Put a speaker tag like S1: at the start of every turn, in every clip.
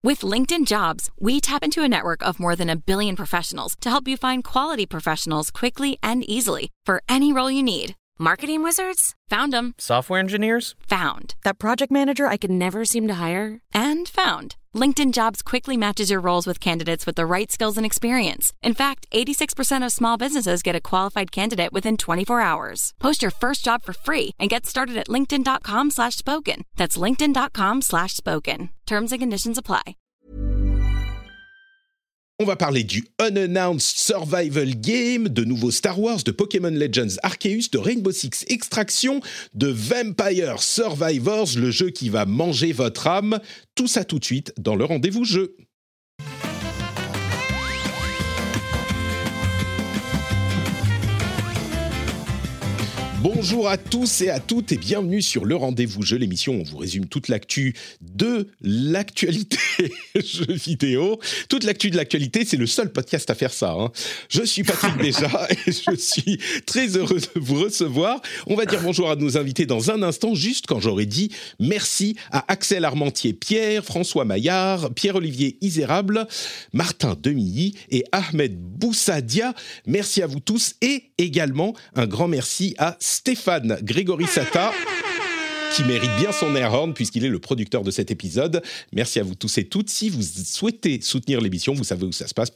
S1: With LinkedIn Jobs, we tap into a network of more than 1 billion professionals to help you find quality professionals quickly and easily for any role you need. Marketing wizards? Found them.
S2: Software engineers?
S1: Found. That project manager I could never seem to hire? And found. LinkedIn Jobs quickly matches your roles with candidates with the right skills and experience. In fact, 86% of small businesses get a qualified candidate within 24 hours. Post your first job for free and get started at linkedin.com/spoken. That's linkedin.com/spoken. Terms and conditions apply.
S3: On va parler du Unannounced Survival Game, de nouveaux Star Wars, de Pokémon Legends Arceus, de Rainbow Six Extraction, de Vampire Survivors, le jeu qui va manger votre âme. Tout ça tout de suite dans le rendez-vous jeu. Bonjour à tous et à toutes et bienvenue sur le Rendez-vous Jeu, l'émission où on vous résume toute l'actu de l'actualité jeux vidéo. Toute l'actu de l'actualité, c'est le seul podcast à faire ça. Hein. Je suis Patrick Béja et je suis très heureux de vous recevoir. On va dire bonjour à nos invités dans un instant, juste quand j'aurai dit merci à Axel Armentier, Pierre, François Maillard, Pierre-Olivier Isérable, Martin Demilly et Ahmed Boussadia. Merci à vous tous et également un grand merci à Stéphane Grégorissata, qui mérite bien son air horn puisqu'il est le producteur de cet épisode. Merci à vous tous et toutes. Si vous souhaitez soutenir l'émission, vous savez où ça se passe,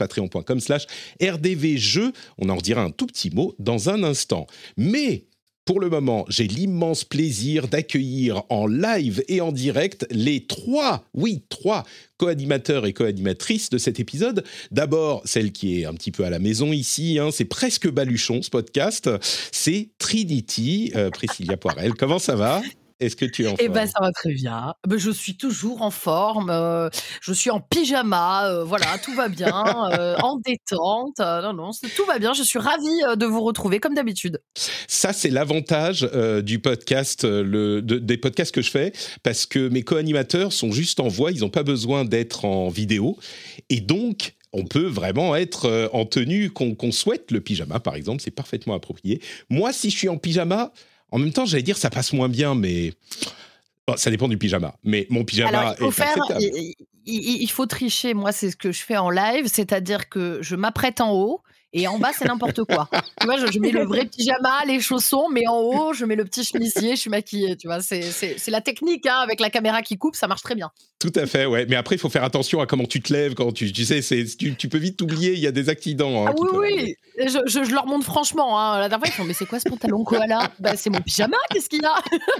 S3: patreon.com/rdvjeux. On en redira un tout petit mot dans un instant. Mais pour le moment, j'ai l'immense plaisir d'accueillir en live et en direct les trois co-animateurs et co-animatrices de cet épisode. D'abord, celle qui est un petit peu à la maison ici, hein, c'est presque baluchon ce podcast, c'est Trinity, Priscilla Poirel. Comment ça va ? Est-ce que tu es en forme ?
S4: Eh ben, ça va très bien. Je suis toujours en forme. Je suis en pyjama. Voilà, tout va bien. En détente. Tout va bien. Je suis ravie de vous retrouver comme d'habitude.
S3: Ça, c'est l'avantage du podcast, des podcasts que je fais, parce que mes co-animateurs sont juste en voix. Ils n'ont pas besoin d'être en vidéo. Et donc, on peut vraiment être en tenue qu'on souhaite. Le pyjama, par exemple, c'est parfaitement approprié. Moi, si je suis en pyjama... En même temps, j'allais dire ça passe moins bien, mais bon, ça dépend du pyjama. Mais mon pyjama est acceptable.
S4: Il faut tricher. Moi, c'est ce que je fais en live, c'est-à-dire que je m'apprête en haut et en bas, c'est n'importe quoi. Tu vois, je mets le vrai pyjama, les chaussons, mais en haut, je mets le petit chemisier, je suis maquillée. Tu vois, c'est la technique hein, avec la caméra qui coupe, ça marche très bien.
S3: Tout à fait, ouais. Mais après, il faut faire attention à comment tu te lèves. Quand tu sais, tu peux vite t'oublier, il y a des accidents. Hein,
S4: oui. Je leur montre franchement. Hein. La dernière fois, ils font « Mais c'est quoi ce pantalon koala ?» C'est mon pyjama, qu'est-ce qu'il y a ?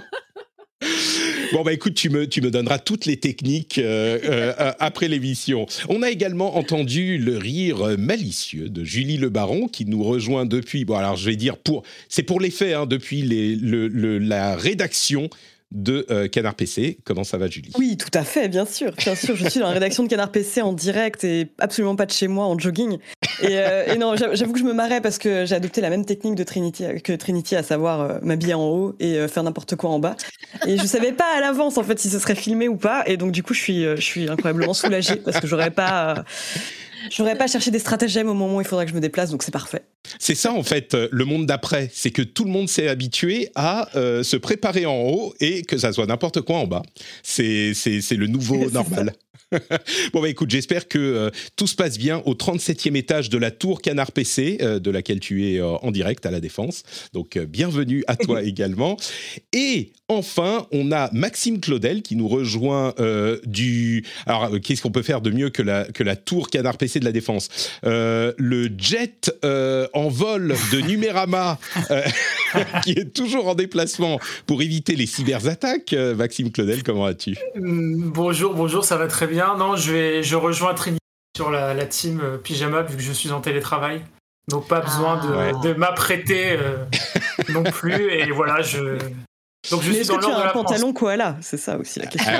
S3: Bon, écoute, tu me donneras toutes les techniques après l'émission. On a également entendu le rire malicieux de Julie Le Baron qui nous rejoint depuis, je vais dire, c'est pour les faits, hein, depuis la rédaction de Canard PC. Comment ça va, Julie ?
S5: Oui, tout à fait, bien sûr. Je suis dans la rédaction de Canard PC en direct et absolument pas de chez moi en jogging. Et non, j'avoue que je me marrais parce que j'ai adopté la même technique que Trinity, à savoir m'habiller en haut et faire n'importe quoi en bas. Et je savais pas à l'avance en fait si ce serait filmé ou pas. Et donc du coup, je suis incroyablement soulagée parce que j'aurais pas cherché des stratagèmes au moment où il faudrait que je me déplace, donc c'est parfait.
S3: C'est ça, en fait, le monde d'après. C'est que tout le monde s'est habitué à se préparer en haut et que ça soit n'importe quoi en bas. C'est le nouveau normal. Bon, écoute, j'espère que tout se passe bien au 37e étage de la tour Canard PC, de laquelle tu es en direct à La Défense. Donc, bienvenue à toi également. Et enfin, on a Maxime Claudel qui nous rejoint Alors, qu'est-ce qu'on peut faire de mieux que la tour Canard PC de La Défense ? Le jet en vol de Numérama, qui est toujours en déplacement pour éviter les cyberattaques. Maxime Claudel, comment vas-tu ?
S6: Bonjour, ça va très bien. Non, je rejoins Trinity sur la team pyjama vu que je suis en télétravail. Donc pas besoin de m'apprêter non plus. Et voilà, Donc je
S5: mais
S6: suis
S5: est-ce
S6: dans
S5: que tu
S6: l'ordre de
S5: as
S6: la
S5: un pantalon koala ? C'est ça aussi la question.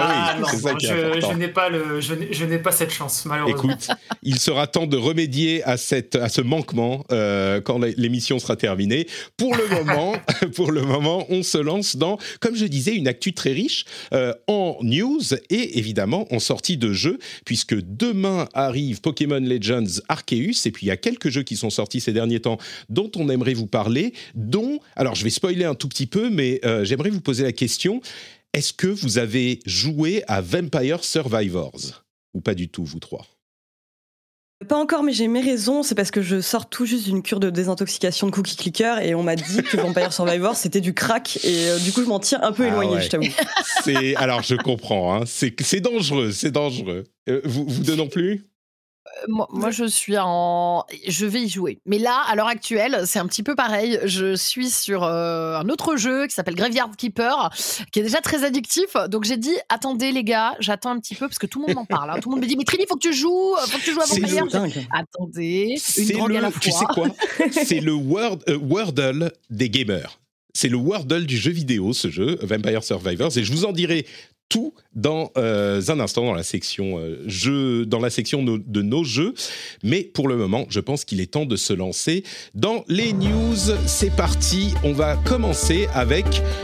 S6: Non, je n'ai pas cette chance, malheureusement.
S3: Écoute, il sera temps de remédier à ce manquement quand l'émission sera terminée. Pour le moment, on se lance dans, comme je disais, une actu très riche en news et évidemment en sortie de jeux, puisque demain arrive Pokémon Legends Arceus, et puis il y a quelques jeux qui sont sortis ces derniers temps dont on aimerait vous parler, alors je vais spoiler un tout petit peu, mais j'aimerais vous poser la question, est-ce que vous avez joué à Vampire Survivors ? ou pas du tout, vous trois?
S5: Pas encore, mais j'ai mes raisons. C'est parce que je sors tout juste d'une cure de désintoxication de cookie clicker et on m'a dit que Vampire Survivor c'était du crack et du coup je m'en tiens un peu éloigné, je t'avoue.
S3: Alors je comprends, hein. C'est dangereux, c'est dangereux. Vous deux non plus?
S4: Moi, je vais y jouer. Mais là, à l'heure actuelle, c'est un petit peu pareil. Je suis sur un autre jeu qui s'appelle Graveyard Keeper, qui est déjà très addictif. Donc, j'ai dit, attendez, les gars, j'attends un petit peu parce que tout le monde m'en parle. Hein. Tout le monde me dit, mais Trini, faut que tu joues à Vampire. Attendez, une drogue à la fois.
S3: Tu sais quoi? C'est le Wordle des gamers. C'est le Wordle du jeu vidéo, ce jeu, Vampire Survivors. Et je vous en dirai tout dans un instant dans la section jeux, dans la section de nos jeux. Mais pour le moment, je pense qu'il est temps de se lancer dans les news. C'est parti. On va commencer avec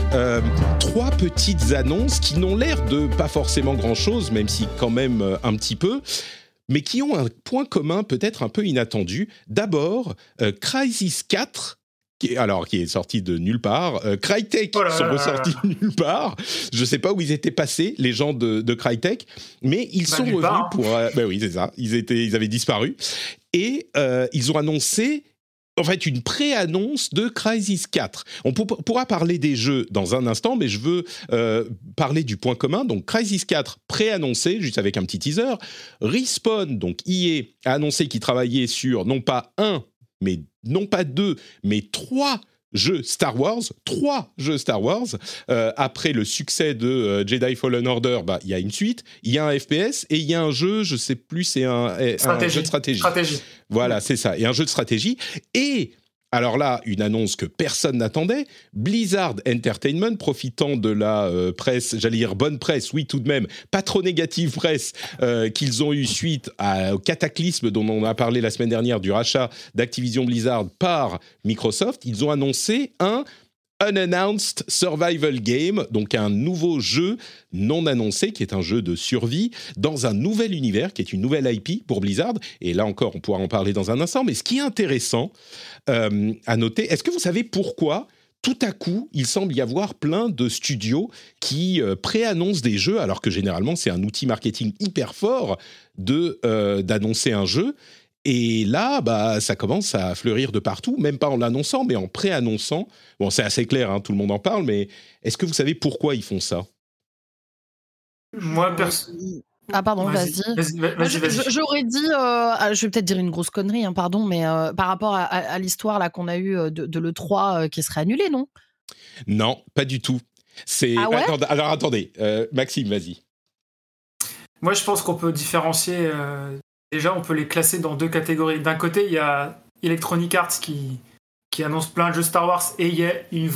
S3: 3 petites annonces qui n'ont l'air de pas forcément grand-chose, même si quand même un petit peu, mais qui ont un point commun peut-être un peu inattendu. D'abord, Crysis 4, qui est sorti de nulle part. Crytek sont ressortis de nulle part. Je ne sais pas où ils étaient passés, les gens de Crytek, mais ils sont revenus pour... oui, c'est ça. Ils avaient disparu. Et ils ont annoncé... En fait, une pré-annonce de Crysis 4. On pourra parler des jeux dans un instant, mais je veux parler du point commun. Donc, Crysis 4 pré-annoncé, juste avec un petit teaser. Respawn, donc EA, a annoncé qu'il travaillait sur non pas 2, mais 3 jeux Star Wars. 3 jeux Star Wars. Après le succès de Jedi Fallen Order, il y a une suite, il y a un FPS et il y a un jeu, je ne sais plus, c'est un jeu de stratégie. Voilà, c'est ça. Et un jeu de stratégie. Et alors là, une annonce que personne n'attendait, Blizzard Entertainment, profitant de la presse, j'allais dire bonne presse, oui tout de même, pas trop négative presse, qu'ils ont eu suite au cataclysme dont on a parlé la semaine dernière du rachat d'Activision Blizzard par Microsoft, ils ont annoncé un Unannounced Survival Game, donc un nouveau jeu non annoncé, qui est un jeu de survie dans un nouvel univers, qui est une nouvelle IP pour Blizzard, et là encore on pourra en parler dans un instant, mais ce qui est intéressant à noter, est-ce que vous savez pourquoi tout à coup il semble y avoir plein de studios qui préannoncent des jeux, alors que généralement c'est un outil marketing hyper fort d'annoncer un jeu? Et là, ça commence à fleurir de partout, même pas en l'annonçant, mais en pré-annonçant. Bon, c'est assez clair, hein, tout le monde en parle, mais est-ce que vous savez pourquoi ils font ça?
S6: Moi,
S4: pardon, vas-y. J'aurais dit, je vais peut-être dire une grosse connerie, hein, pardon, mais par rapport à l'histoire là qu'on a eue de l'E3 qui serait annulée, non?
S3: Non, pas du tout.
S4: Ah ouais?
S3: Attendez, Maxime, vas-y.
S6: Moi, je pense qu'on peut différencier... Déjà, on peut les classer dans 2 catégories. D'un côté, il y a Electronic Arts qui annonce plein de jeux Star Wars et il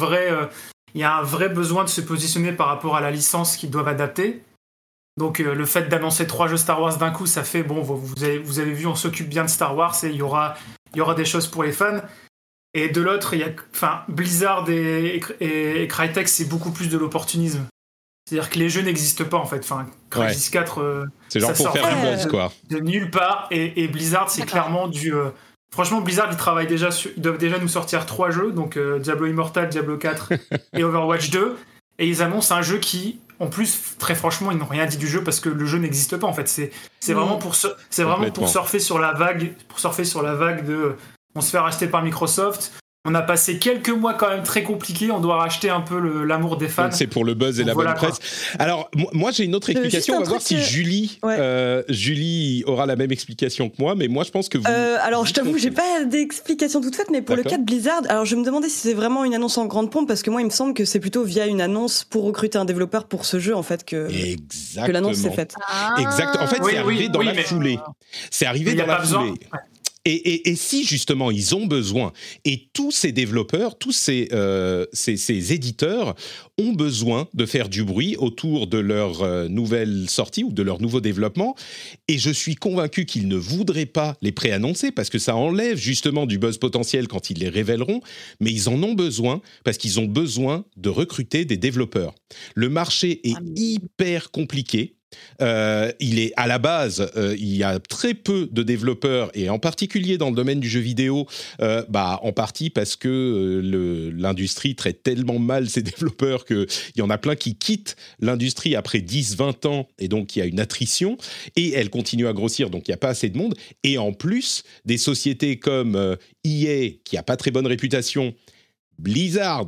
S6: y a un vrai besoin de se positionner par rapport à la licence qu'ils doivent adapter. Donc, le fait d'annoncer 3 jeux Star Wars d'un coup, ça fait, bon, vous avez vu, on s'occupe bien de Star Wars et il y aura des choses pour les fans. Et de l'autre, Blizzard et Crytek, c'est beaucoup plus de l'opportunisme. C'est-à-dire que les jeux n'existent pas en fait. Crysis 4,
S3: c'est genre pour faire du buzz, quoi.
S6: De nulle part. Et Blizzard, c'est clairement du. Franchement, Blizzard, ils doivent déjà nous sortir 3 jeux, donc Diablo Immortal, Diablo 4 et Overwatch 2. Et ils annoncent un jeu qui, en plus, très franchement, ils n'ont rien dit du jeu parce que le jeu n'existe pas en fait. C'est vraiment pour surfer sur la vague, de. On se fait racheter par Microsoft. On a passé quelques mois quand même très compliqués. On doit racheter un peu l'amour des fans. Donc
S3: c'est pour le buzz et la bonne presse. Alors, moi, j'ai une autre explication. On va voir si Julie aura la même explication que moi. Mais moi, je pense que vous...
S5: alors, je t'avoue, j'ai pas d'explication toute faite. Mais pour le cas de Blizzard, alors je me demandais si c'est vraiment une annonce en grande pompe. Parce que moi, il me semble que c'est plutôt via une annonce pour recruter un développeur pour ce jeu, en fait, que l'annonce s'est faite.
S3: Exact. En fait, c'est arrivé dans la foulée. C'est arrivé dans la foulée. Et si justement ils ont besoin, et tous ces développeurs, tous ces éditeurs ont besoin de faire du bruit autour de leur nouvelle sortie ou de leur nouveau développement, et je suis convaincu qu'ils ne voudraient pas les préannoncer parce que ça enlève justement du buzz potentiel quand ils les révéleront, mais ils en ont besoin parce qu'ils ont besoin de recruter des développeurs. Le marché est hyper compliqué. Il est à la base, il y a très peu de développeurs, et en particulier dans le domaine du jeu vidéo, en partie parce que l'industrie traite tellement mal ses développeurs qu'il y en a plein qui quittent l'industrie après 10-20 ans, et donc il y a une attrition, et elle continue à grossir, donc il n'y a pas assez de monde. Et en plus, des sociétés comme EA, qui n'a pas très bonne réputation, Blizzard,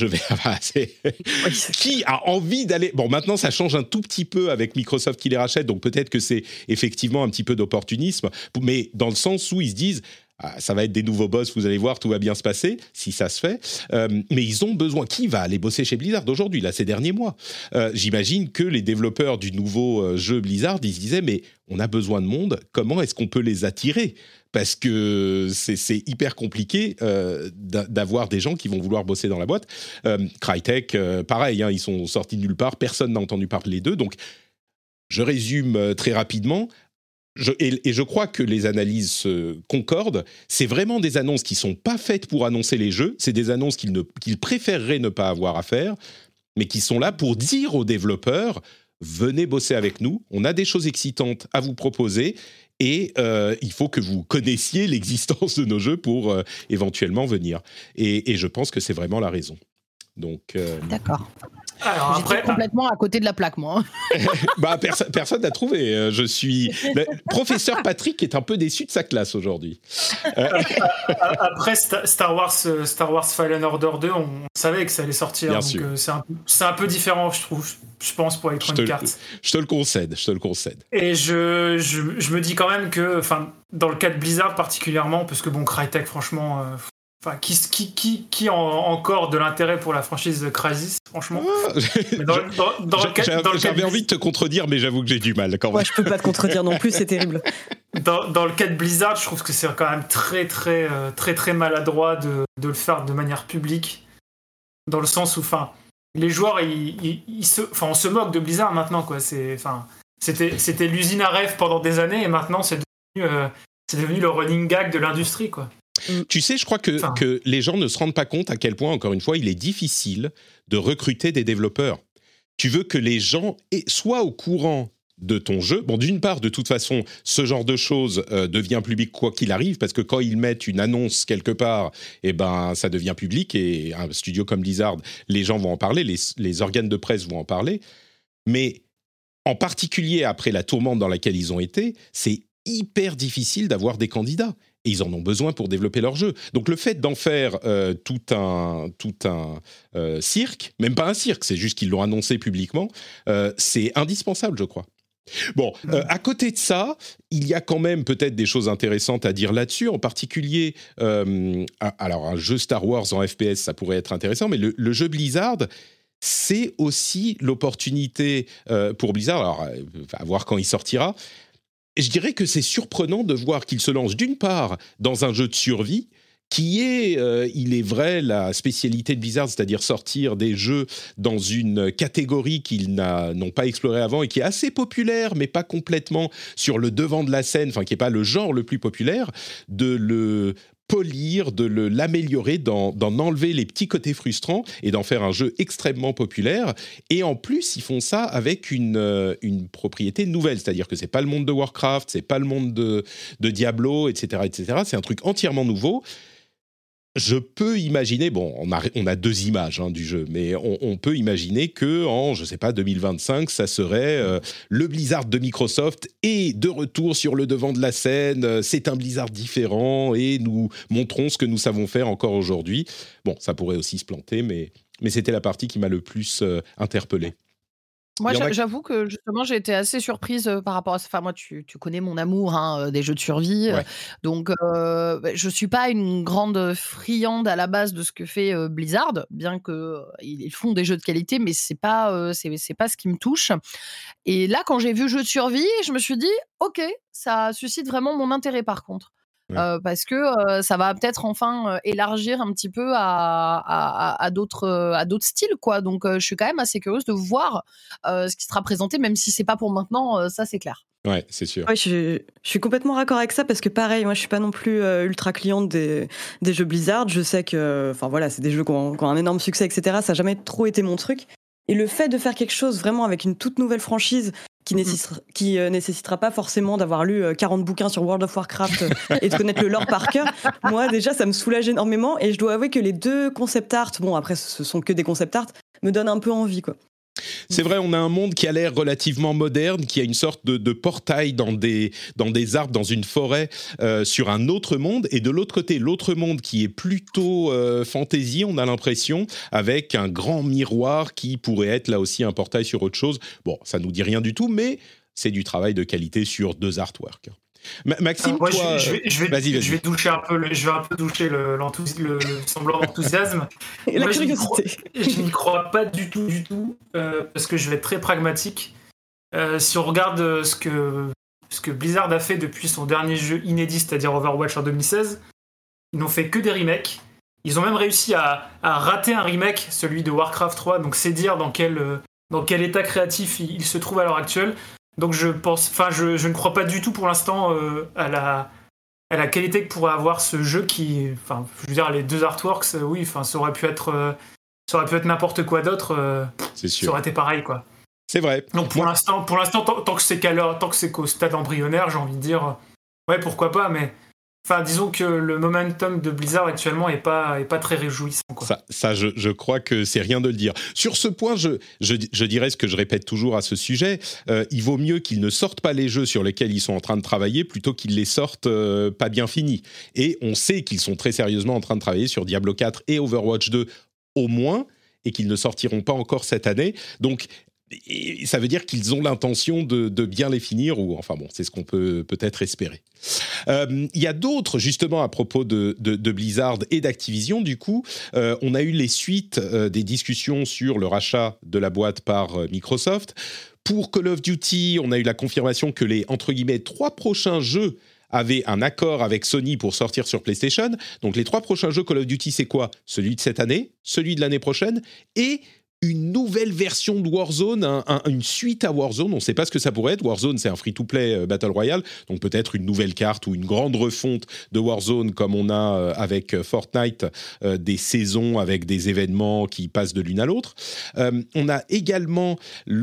S3: qui a envie d'aller... Bon, maintenant, ça change un tout petit peu avec Microsoft qui les rachète, donc peut-être que c'est effectivement un petit peu d'opportunisme, mais dans le sens où ils se disent ça va être des nouveaux boss, vous allez voir, tout va bien se passer, si ça se fait. Mais ils ont besoin... Qui va aller bosser chez Blizzard aujourd'hui, là, ces derniers mois ? J'imagine que les développeurs du nouveau jeu Blizzard, ils se disaient, mais on a besoin de monde, comment est-ce qu'on peut les attirer ? Parce que c'est hyper compliqué d'avoir des gens qui vont vouloir bosser dans la boîte. Crytek, pareil, ils sont sortis de nulle part, personne n'a entendu parler d'eux. Donc, je résume très rapidement. Je crois que les analyses concordent. C'est vraiment des annonces qui ne sont pas faites pour annoncer les jeux. C'est des annonces qu'ils préféreraient ne pas avoir à faire, mais qui sont là pour dire aux développeurs « Venez bosser avec nous, on a des choses excitantes à vous proposer ». Et il faut que vous connaissiez l'existence de nos jeux pour éventuellement venir. Et je pense que c'est vraiment la raison. Donc,
S4: D'accord.
S6: Alors
S4: J'étais complètement à côté de la plaque, moi.
S3: Personne n'a trouvé. Je suis... Le professeur Patrick est un peu déçu de sa classe aujourd'hui.
S6: Après Star Wars Fallen Order 2, on savait que ça allait sortir.
S3: Bien
S6: donc
S3: sûr.
S6: c'est un peu différent, je trouve, je pense, pour Electronic Arts.
S3: Je te le concède.
S6: Et je me dis quand même que, dans le cas de Blizzard particulièrement, parce que Crytek, franchement... qui a encore de l'intérêt pour la franchise de Crysis, franchement.
S3: J'avais envie de te contredire, mais j'avoue que j'ai du mal quand même.
S5: Ouais, je peux pas te contredire non plus, c'est terrible.
S6: Dans le cas de Blizzard, je trouve que c'est quand même très maladroit de le faire de manière publique, dans le sens où, les joueurs, on se moque de Blizzard maintenant, quoi. C'était l'usine à rêve pendant des années, et maintenant c'est devenu le running gag de l'industrie, quoi.
S3: Tu sais, je crois que les gens ne se rendent pas compte à quel point, encore une fois, il est difficile de recruter des développeurs. Tu veux que les gens soient au courant de ton jeu. Bon, d'une part, de toute façon, ce genre de choses devient public quoi qu'il arrive, parce que quand ils mettent une annonce quelque part, ça devient public, et un studio comme Blizzard, les gens vont en parler, les organes de presse vont en parler. Mais en particulier après la tourmente dans laquelle ils ont été, c'est hyper difficile d'avoir des candidats. Et ils en ont besoin pour développer leur jeu. Donc le fait d'en faire tout un cirque, même pas un cirque, c'est juste qu'ils l'ont annoncé publiquement, c'est indispensable, je crois. Bon, à côté de ça, il y a quand même peut-être des choses intéressantes à dire là-dessus, en particulier, alors un jeu Star Wars en FPS, ça pourrait être intéressant, mais le jeu Blizzard... c'est aussi l'opportunité pour Blizzard, alors à voir quand il sortira. Je dirais que c'est surprenant de voir qu'il se lance d'une part dans un jeu de survie qui est, il est vrai, la spécialité de Blizzard, c'est-à-dire sortir des jeux dans une catégorie qu'ils n'ont pas explorée avant et qui est assez populaire, mais pas complètement sur le devant de la scène, qui n'est pas le genre le plus populaire, de le polir, de l'améliorer, d'en enlever les petits côtés frustrants et d'en faire un jeu extrêmement populaire. Et en plus, ils font ça avec une propriété nouvelle, c'est-à-dire que c'est pas le monde de Warcraft, c'est pas le monde de Diablo, etc., etc. C'est un truc entièrement nouveau. Je peux imaginer, on a 2 images du jeu, mais on peut imaginer que en, 2025, ça serait le Blizzard de Microsoft et de retour sur le devant de la scène. C'est un Blizzard différent et nous montrons ce que nous savons faire encore aujourd'hui. Bon, ça pourrait aussi se planter, mais c'était la partie qui m'a le plus interpellé.
S4: Moi, j'avoue que justement, j'ai été assez surprise par rapport à ça. Enfin, moi, tu connais mon amour des jeux de survie.
S3: Ouais.
S4: Donc, je suis pas une grande friande à la base de ce que fait Blizzard, bien qu'ils font des jeux de qualité, mais c'est pas ce qui me touche. Et là, quand j'ai vu jeu de survie, je me suis dit, ok, ça suscite vraiment mon intérêt par contre. Ouais. Parce que ça va peut-être enfin élargir un petit peu à d'autres styles, quoi. Donc je suis quand même assez curieuse de voir ce qui sera présenté, même si c'est pas pour maintenant, ça c'est clair.
S3: Ouais, c'est sûr.
S5: Ouais, je suis complètement raccord avec ça parce que pareil, moi je suis pas non plus ultra cliente des jeux Blizzard. Je sais que, c'est des jeux qui ont un énorme succès, etc. Ça n'a jamais trop été mon truc. Et le fait de faire quelque chose vraiment avec une toute nouvelle franchise qui nécessitera pas forcément d'avoir lu 40 bouquins sur World of Warcraft et de connaître le lore par cœur, moi déjà ça me soulage énormément, et je dois avouer que les 2 concept art, bon après ce sont que des concept art, me donnent un peu envie, quoi.
S3: C'est vrai, on a un monde qui a l'air relativement moderne, qui a une sorte de portail dans des arbres, dans une forêt, sur un autre monde. Et de l'autre côté, l'autre monde qui est plutôt fantasy, on a l'impression, avec un grand miroir qui pourrait être là aussi un portail sur autre chose. Bon, ça nous dit rien du tout, mais c'est du travail de qualité sur 2 artworks. Maxime,
S6: moi,
S3: toi, vas-y.
S6: Je vais doucher un peu, le semblant d'enthousiasme.
S5: Et la curiosité.
S6: Je n'y crois pas du tout, parce que je vais être très pragmatique. Si on regarde ce que Blizzard a fait depuis son dernier jeu inédit, c'est-à-dire Overwatch en 2016, ils n'ont fait que des remakes. Ils ont même réussi à rater un remake, celui de Warcraft 3, donc c'est dire dans quel état créatif il se trouve à l'heure actuelle. Donc je ne crois pas du tout pour l'instant à la qualité que pourrait avoir ce jeu qui, enfin, je veux dire, les 2 artworks, oui, enfin, ça aurait pu être n'importe quoi d'autre.
S3: C'est sûr.
S6: Ça aurait été pareil, quoi.
S3: C'est vrai.
S6: Donc pour l'instant, tant que c'est qu'au stade embryonnaire, j'ai envie de dire, ouais, pourquoi pas, mais. Enfin, disons que le momentum de Blizzard actuellement est pas très réjouissant, quoi.
S3: Ça, je crois que c'est rien de le dire. Sur ce point, je dirais ce que je répète toujours à ce sujet. Il vaut mieux qu'ils ne sortent pas les jeux sur lesquels ils sont en train de travailler plutôt qu'ils les sortent pas bien finis. Et on sait qu'ils sont très sérieusement en train de travailler sur Diablo 4 et Overwatch 2 au moins, et qu'ils ne sortiront pas encore cette année. Donc, et ça veut dire qu'ils ont l'intention de bien les finir, ou enfin bon, c'est ce qu'on peut peut-être espérer. Il y a d'autres, justement, à propos de Blizzard et d'Activision, du coup, on a eu les suites des discussions sur le rachat de la boîte par Microsoft. Pour Call of Duty, on a eu la confirmation que les, entre guillemets, 3 prochains jeux avaient un accord avec Sony pour sortir sur PlayStation. Donc les 3 prochains jeux Call of Duty, c'est quoi ? Celui de cette année, celui de l'année prochaine, et une nouvelle version de Warzone, une suite à Warzone. On ne sait pas ce que ça pourrait être. Warzone, c'est un free-to-play Battle Royale, donc peut-être une nouvelle carte ou une grande refonte de Warzone comme on a avec Fortnite, des saisons avec des événements qui passent de l'une à l'autre. On a également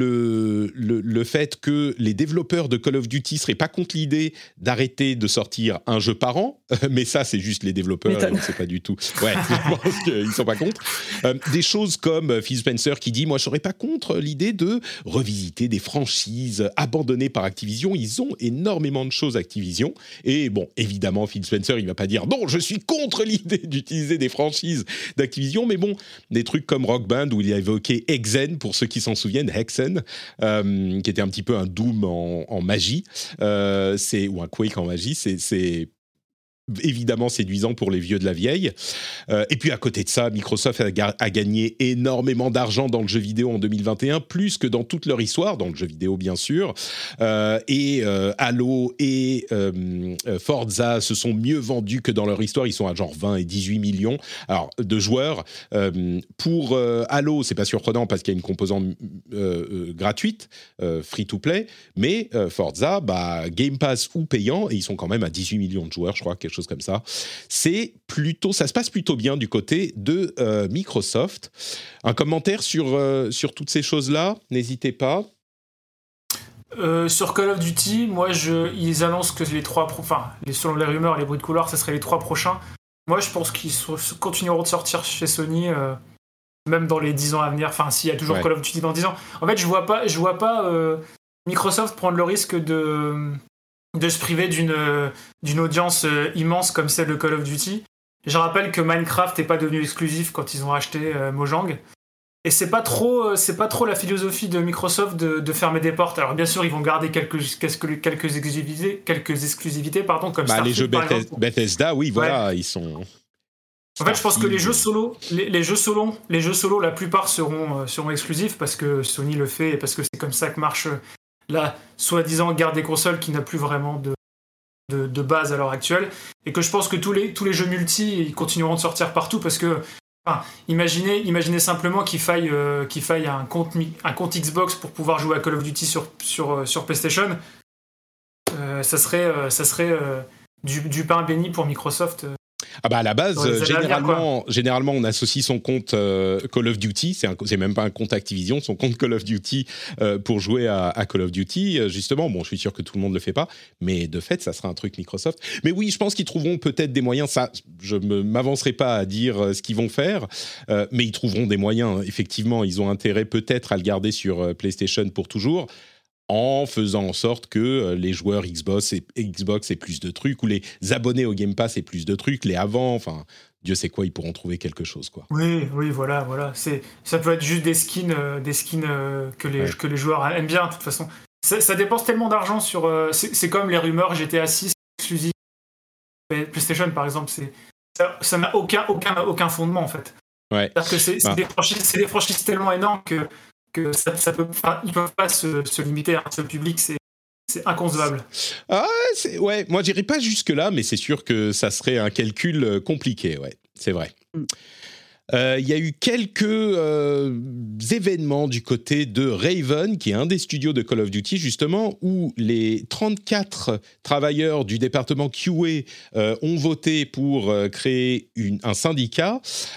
S3: le fait que les développeurs de Call of Duty ne seraient pas contre l'idée d'arrêter de sortir un jeu par an, mais ça, c'est juste les développeurs, on ne sait pas du tout. Ouais, je pense qu'ils ne sont pas contre. Des choses comme Phil Spencer qui dit « Moi, je ne serais pas contre l'idée de revisiter des franchises abandonnées par Activision. Ils ont énormément de choses, Activision. » Et bon, évidemment, Phil Spencer, il ne va pas dire « Non, je suis contre l'idée d'utiliser des franchises d'Activision. » Mais bon, des trucs comme Rock Band, où il a évoqué Hexen, pour ceux qui s'en souviennent, Hexen, qui était un petit peu un Doom en magie, ou un Quake en magie, c'est évidemment séduisant pour les vieux de la vieille. Et puis à côté de ça, Microsoft a gagné énormément d'argent dans le jeu vidéo en 2021, plus que dans toute leur histoire, dans le jeu vidéo bien sûr. Halo et Forza se sont mieux vendus que dans leur histoire. Ils sont à genre 20 et 18 millions de joueurs. Pour Halo, c'est pas surprenant parce qu'il y a une composante gratuite, free-to-play, mais Forza, Game Pass ou payant, et ils sont quand même à 18 millions de joueurs, je crois, quelque chose comme ça. Ça se passe plutôt bien du côté de Microsoft. Un commentaire sur toutes ces choses-là, n'hésitez pas.
S6: Sur Call of Duty, ils annoncent que selon les rumeurs, les bruits de couloir, ça serait les 3 prochains. Moi, je pense qu'ils continueront de sortir chez Sony, même dans les 10 ans à venir. Enfin, s'il y a toujours Call of Duty dans 10 ans. En fait, je vois pas Microsoft prendre le risque de se priver d'une audience immense comme celle de Call of Duty. Je rappelle que Minecraft n'est pas devenu exclusif quand ils ont acheté Mojang. Et c'est pas trop la philosophie de Microsoft de fermer des portes. Alors bien sûr, ils vont garder quelques exclusivités, comme Starfield,
S3: les jeux Bethesda, oui, voilà,
S6: ouais.
S3: Ils sont.
S6: En fait, je pense que les jeux solo, la plupart seront exclusifs parce que Sony le fait et parce que c'est comme ça que marche la soi-disant guerre des consoles qui n'a plus vraiment de base à l'heure actuelle, et que je pense que tous les jeux multi ils continueront de sortir partout parce que imaginez simplement qu'il faille un compte Xbox pour pouvoir jouer à Call of Duty sur PlayStation. Ça serait du pain béni pour Microsoft.
S3: Ah bah à la base, généralement, on associe son compte Call of Duty, c'est même pas un compte Activision, son compte Call of Duty pour jouer à Call of Duty, justement. Bon, je suis sûr que tout le monde le fait pas, mais de fait, ça sera un truc Microsoft. Mais oui, je pense qu'ils trouveront peut-être des moyens, ça, je ne m'avancerai pas à dire ce qu'ils vont faire, mais ils trouveront des moyens. Effectivement, ils ont intérêt peut-être à le garder sur PlayStation pour toujours, en faisant en sorte que les joueurs Xbox aient plus de trucs, ou les abonnés au Game Pass aient plus de trucs, les avant, enfin, Dieu sait quoi, ils pourront trouver quelque chose, quoi.
S6: Oui, voilà. Ça peut être juste des skins que les joueurs aiment bien, de toute façon. Ça dépense tellement d'argent sur... c'est comme les rumeurs GTA 6 exclusif PlayStation, par exemple. Ça n'a aucun fondement, en fait.
S3: Ouais.
S6: C'est-à-dire que c'est des franchises tellement énormes que ça peut, ils ne peuvent pas se limiter à un seul public, c'est inconcevable.
S3: Ah, ouais, moi j'irai pas jusque-là, mais c'est sûr que ça serait un calcul compliqué, ouais, c'est vrai. Il y a eu quelques événements du côté de Raven, qui est un des studios de Call of Duty, justement, où les 34 travailleurs du département QA ont voté pour créer un syndicat,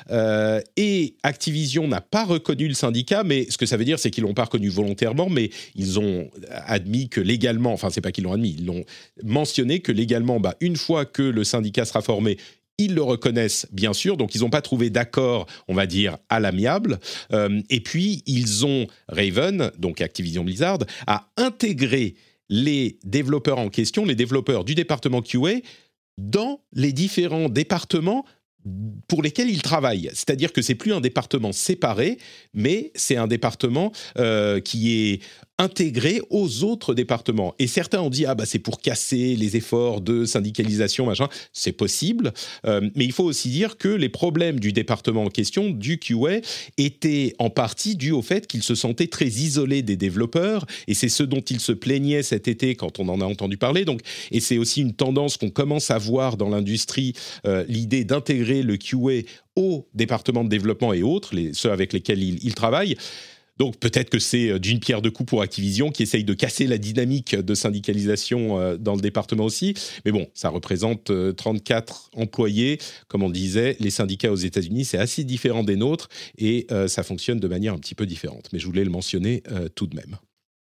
S3: et Activision n'a pas reconnu le syndicat, mais ce que ça veut dire, c'est qu'ils ne l'ont pas reconnu volontairement, mais ils ont admis que légalement, enfin, c'est pas qu'ils l'ont admis, ils l'ont mentionné que légalement, une fois que le syndicat sera formé, ils le reconnaissent, bien sûr, donc ils n'ont pas trouvé d'accord, on va dire, à l'amiable. Et puis, Raven, donc Activision Blizzard, a intégré les développeurs en question, les développeurs du département QA, dans les différents départements pour lesquels ils travaillent. C'est-à-dire que c'est plus un département séparé, mais c'est un département qui est intégré aux autres départements. Et certains ont dit, c'est pour casser les efforts de syndicalisation, machin. C'est possible, mais il faut aussi dire que les problèmes du département en question, du QA, étaient en partie dus au fait qu'ils se sentaient très isolés des développeurs, et c'est ce dont ils se plaignaient cet été quand on en a entendu parler. Donc, et c'est aussi une tendance qu'on commence à voir dans l'industrie, l'idée d'intégrer le QA au département de développement et autres, ceux avec lesquels ils travaillent. Donc peut-être que c'est d'une pierre deux coups pour Activision qui essaye de casser la dynamique de syndicalisation dans le département aussi. Mais bon, ça représente 34 employés. Comme on disait, les syndicats aux États-Unis, c'est assez différent des nôtres et ça fonctionne de manière un petit peu différente. Mais je voulais le mentionner tout de même.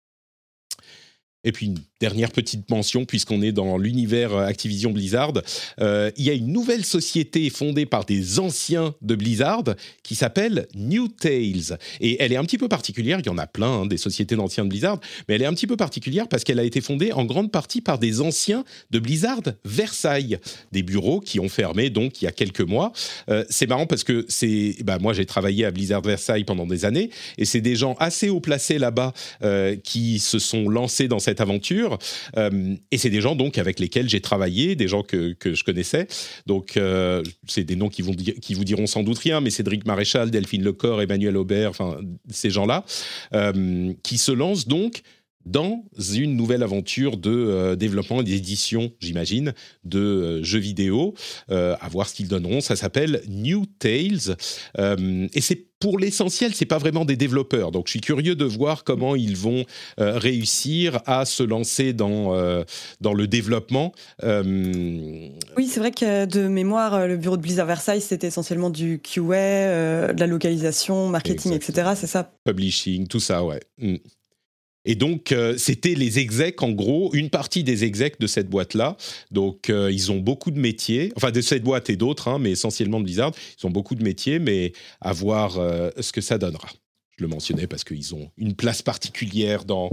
S3: Et puis une dernière petite mention, puisqu'on est dans l'univers Activision Blizzard, il y a une nouvelle société fondée par des anciens de Blizzard qui s'appelle New Tales. Et elle est un petit peu particulière, il y en a plein, des sociétés d'anciens de Blizzard, mais elle est un petit peu particulière parce qu'elle a été fondée en grande partie par des anciens de Blizzard Versailles, des bureaux qui ont fermé donc il y a quelques mois. C'est marrant parce que moi j'ai travaillé à Blizzard Versailles pendant des années, et c'est des gens assez haut placés là-bas qui se sont lancés dans cette aventure, et c'est des gens donc avec lesquels j'ai travaillé, des gens que je connaissais, donc c'est des noms qui vous diront sans doute rien, mais Cédric Maréchal, Delphine Lecor, Emmanuel Aubert, enfin ces gens-là qui se lancent donc dans une nouvelle aventure de développement et d'édition, j'imagine, de jeux vidéo, à voir ce qu'ils donneront. Ça s'appelle New Tales, et c'est pour l'essentiel, c'est pas vraiment des développeurs. Donc, je suis curieux de voir comment ils vont réussir à se lancer dans le développement.
S5: Oui, c'est vrai que de mémoire, le bureau de Blizzard Versailles, c'était essentiellement du QA, de la localisation, marketing, etc. C'est ça?
S3: Publishing, tout ça, ouais. Et donc, c'était les execs, en gros, une partie des execs de cette boîte-là. Donc, ils ont beaucoup de métiers, enfin de cette boîte et d'autres, mais essentiellement de Blizzard. Ils ont beaucoup de métiers, mais à voir ce que ça donnera. Je le mentionnais parce qu'ils ont une place particulière dans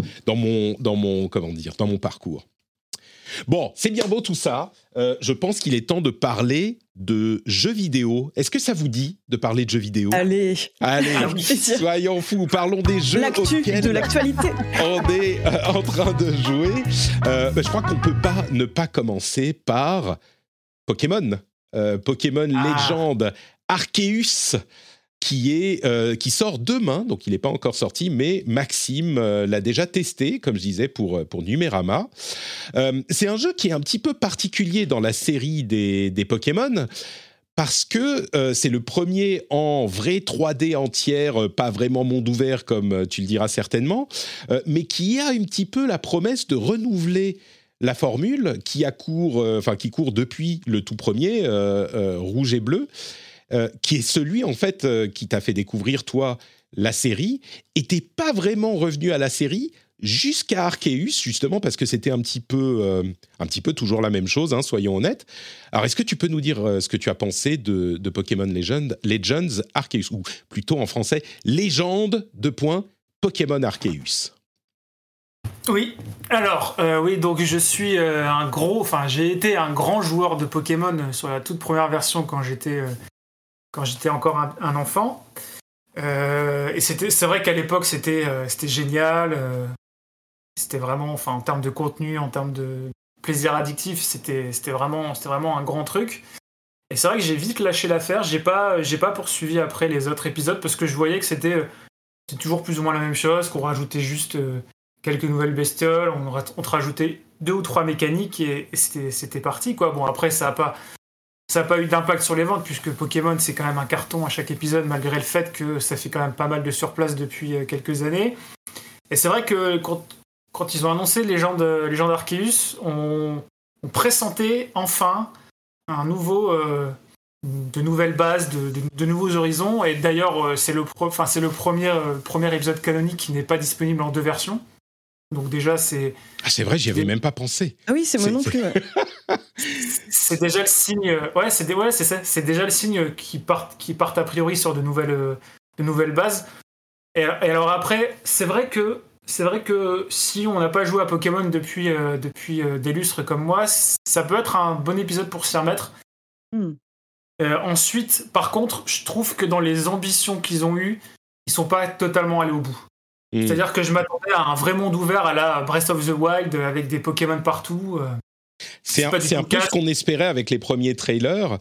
S3: mon parcours. Bon, c'est bien beau tout ça. Je pense qu'il est temps de parler de jeux vidéo. Est-ce que ça vous dit de parler de jeux vidéo ?
S5: Allez,
S3: soyons fous. Parlons des jeux
S5: de l'actualité.
S3: On est en train de jouer. Je crois qu'on ne peut pas ne pas commencer par Pokémon. Pokémon Legend Arceus, qui sort demain, donc il n'est pas encore sorti, mais Maxime l'a déjà testé, comme je disais, pour Numérama. C'est un jeu qui est un petit peu particulier dans la série des Pokémon, parce que c'est le premier en vraie 3D entière, pas vraiment monde ouvert comme tu le diras certainement, mais qui a un petit peu la promesse de renouveler la formule qui court depuis le tout premier, Rouge et Bleu, qui est celui, en fait, qui t'a fait découvrir, toi, la série, et t'es pas vraiment revenu à la série jusqu'à Arceus, justement, parce que c'était un petit peu toujours la même chose, hein, soyons honnêtes. Alors, est-ce que tu peux nous dire ce que tu as pensé de Pokémon Legends Arceus, ou plutôt en français, Légende, Pokémon Arceus?
S6: Oui, alors, donc je suis j'ai été un grand joueur de Pokémon sur la toute première version quand j'étais encore un enfant. Et c'est vrai qu'à l'époque, c'était génial. C'était vraiment, en termes de contenu, en termes de plaisir addictif, c'était vraiment un grand truc. Et c'est vrai que j'ai vite lâché l'affaire. J'ai pas poursuivi après les autres épisodes parce que je voyais que c'était toujours plus ou moins la même chose, qu'on rajoutait juste quelques nouvelles bestioles, on te rajoutait 2 ou 3 mécaniques et c'était parti, quoi. Bon, après, ça a pas eu d'impact sur les ventes puisque Pokémon, c'est quand même un carton à chaque épisode, malgré le fait que ça fait quand même pas mal de surplace depuis quelques années. Et c'est vrai que quand ils ont annoncé Légende Arceus, on pressentait enfin un nouveau, de nouvelles bases, de nouveaux horizons. Et d'ailleurs, c'est le premier épisode canonique qui n'est pas disponible en 2 versions. Donc déjà, c'est...
S3: Ah, c'est vrai, j'y avais même pas pensé.
S5: Ah oui, c'est moi non plus. Ouais.
S6: C'est déjà le signe... c'est ça. C'est déjà le signe qu'ils partent a priori sur de nouvelles bases. Et alors après, c'est vrai que si on n'a pas joué à Pokémon depuis des lustres comme moi, ça peut être un bon épisode pour s'y remettre. Ensuite, par contre, je trouve que dans les ambitions qu'ils ont eues, ils sont pas totalement allés au bout. C'est-à-dire que je m'attendais à un vrai monde ouvert à la Breath of the Wild avec des Pokémon partout.
S3: C'est un peu ce qu'on espérait avec les premiers trailers,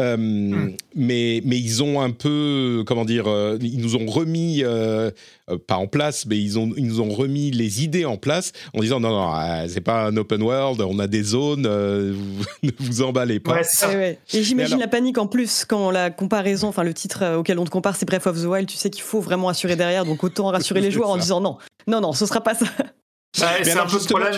S3: mais ils ont un peu, ils nous ont remis, pas en place, mais ils nous ont remis les idées en place en disant non, c'est pas un open world, on a des zones, ne vous emballez pas.
S6: Ouais, c'est ça.
S5: Ouais. Et j'imagine la panique en plus quand la comparaison, le titre auquel on te compare, c'est Breath of the Wild, tu sais qu'il faut vraiment assurer derrière, donc autant rassurer les joueurs en disant non, ce sera pas ça.
S6: Ouais, c'est un peu le problème.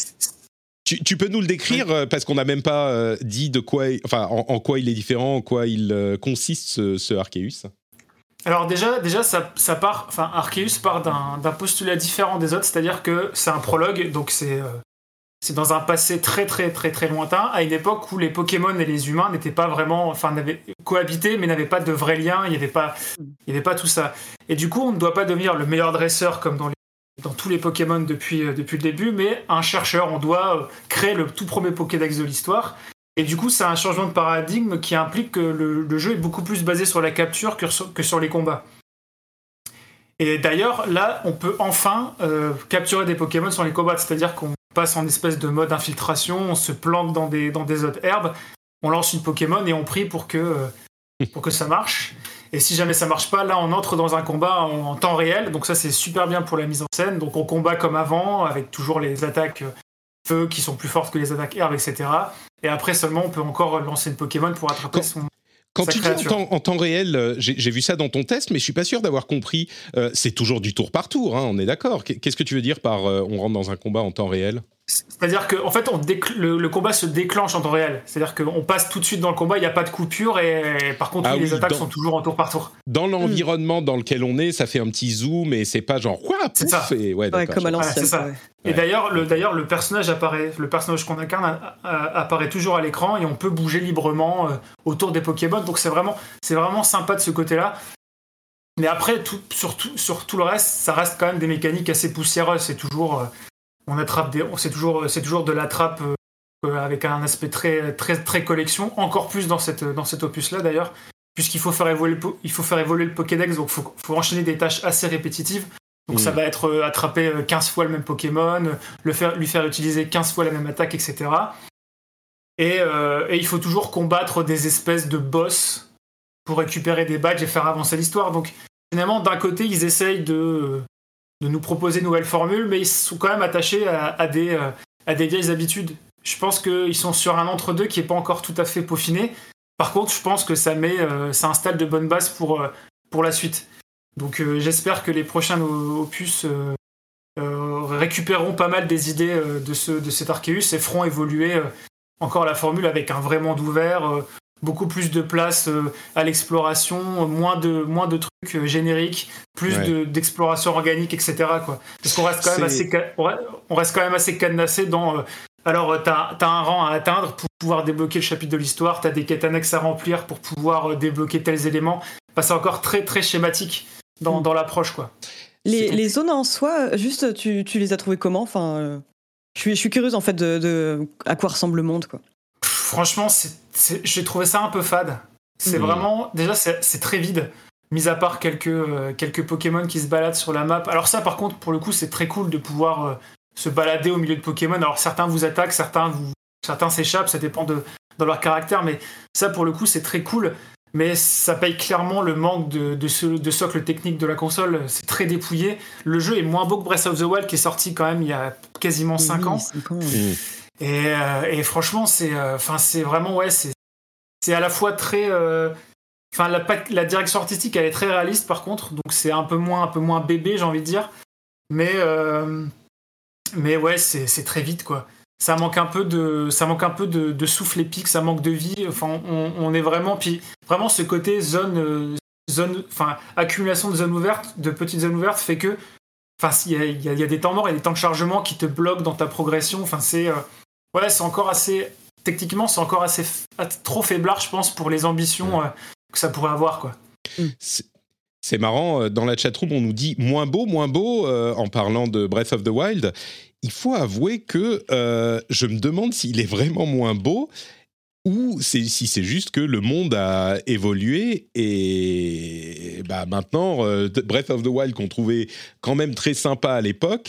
S3: Tu peux nous le décrire parce qu'on n'a même pas dit de quoi, en quoi il est différent, en quoi il consiste ce Arceus.
S6: Alors déjà ça part, Arceus part d'un postulat différent des autres, c'est-à-dire que c'est un prologue, donc c'est dans un passé très très très très lointain, à une époque où les Pokémon et les humains n'étaient pas vraiment, n'avaient cohabité, mais n'avaient pas de vrais liens, il y avait pas tout ça. Et du coup, on ne doit pas devenir le meilleur dresseur comme dans tous les Pokémon depuis le début, mais un chercheur, on doit créer le tout premier Pokédex de l'histoire. Et du coup, c'est un changement de paradigme qui implique que le jeu est beaucoup plus basé sur la capture que sur les combats. Et d'ailleurs, là, on peut enfin capturer des Pokémon sans les combattre, c'est-à-dire qu'on passe en espèce de mode infiltration, on se planque dans des autres herbes, on lance une Pokémon et on prie pour que ça marche. Et si jamais ça marche pas, là on entre dans un combat en temps réel, donc ça c'est super bien pour la mise en scène. Donc on combat comme avant, avec toujours les attaques feu qui sont plus fortes que les attaques herbe, etc. Et après seulement on peut encore lancer une Pokémon pour attraper
S3: Quand tu dis en temps réel, j'ai vu ça dans ton test, mais je suis pas sûr d'avoir compris. C'est toujours du tour par tour, hein, on est d'accord. Qu'est-ce que tu veux dire par on rentre dans un combat en temps réel ?
S6: C'est-à-dire qu'en fait, le combat se déclenche en temps réel. C'est-à-dire qu'on passe tout de suite dans le combat, il n'y a pas de coupure, et par contre, les attaques sont toujours en tour par tour.
S3: Dans l'environnement dans lequel on est, ça fait un petit zoom, et c'est pas genre quoi,
S6: c'est ça.
S5: Comme à l'ancienne.
S6: C'est ça. Ouais. Et d'ailleurs, le personnage qu'on incarne apparaît toujours à l'écran, et on peut bouger librement autour des Pokémon. Donc c'est vraiment sympa de ce côté-là. Mais après, sur tout le reste, ça reste quand même des mécaniques assez poussiéreuses. C'est toujours c'est toujours de la trappe avec un aspect très très très collection, encore plus dans cet opus-là d'ailleurs, puisqu'il faut faire évoluer le Pokédex, donc faut enchaîner des tâches assez répétitives. Donc ça va être attraper 15 fois le même Pokémon, lui faire utiliser 15 fois la même attaque, etc. Et il faut toujours combattre des espèces de boss pour récupérer des badges et faire avancer l'histoire. Donc finalement, d'un côté, ils essayent de nous proposer une nouvelle formule, mais ils sont quand même attachés à des vieilles habitudes. Je pense qu'ils sont sur un entre-deux qui n'est pas encore tout à fait peaufiné. Par contre, je pense que ça installe de bonnes bases pour la suite. Donc j'espère que les prochains opus récupéreront pas mal des idées de cet Arceus et feront évoluer encore la formule avec un vrai monde ouvert, beaucoup plus de place à l'exploration, moins de trucs génériques, plus d'exploration organique, etc. quoi. Parce qu'on reste quand même assez cadenassé dans... alors, t'as un rang à atteindre pour pouvoir débloquer le chapitre de l'histoire, t'as des quêtes annexes à remplir pour pouvoir débloquer tels éléments. Enfin, c'est encore très, très schématique dans l'approche, quoi.
S5: Les zones en soi, juste, tu les as trouvées comment? Enfin, je suis curieuse, en fait, de à quoi ressemble le monde, quoi.
S6: Franchement, j'ai trouvé ça un peu fade. C'est vraiment... Déjà, c'est très vide, mis à part quelques Pokémon qui se baladent sur la map. Alors ça, par contre, pour le coup, c'est très cool de pouvoir se balader au milieu de Pokémon. Alors certains vous attaquent, certains s'échappent, ça dépend de leur caractère, mais ça, pour le coup, c'est très cool. Mais ça paye clairement le manque de socle technique de la console. C'est très dépouillé. Le jeu est moins beau que Breath of the Wild, qui est sorti quand même il y a quasiment 5 ans.
S5: 5 ans.
S6: Et franchement, c'est vraiment, c'est à la fois très... la direction artistique, elle est très réaliste, par contre. Donc c'est un peu moins bébé, j'ai envie de dire. Mais ouais, c'est très vite, quoi. Ça manque un peu de souffle épique, ça manque de vie. Enfin, on est vraiment... Puis vraiment, ce côté accumulation de zones ouvertes, de petites zones ouvertes, fait que... Enfin, il y a des temps morts et des temps de chargement qui te bloquent dans ta progression. Enfin, c'est encore assez... Techniquement, c'est encore assez trop faiblard, je pense, pour les ambitions que ça pourrait avoir, quoi.
S3: C'est marrant, dans la chatroom, on nous dit moins beau, en parlant de Breath of the Wild. Il faut avouer que je me demande s'il est vraiment moins beau ou si c'est juste que le monde a évolué et maintenant, Breath of the Wild, qu'on trouvait quand même très sympa à l'époque,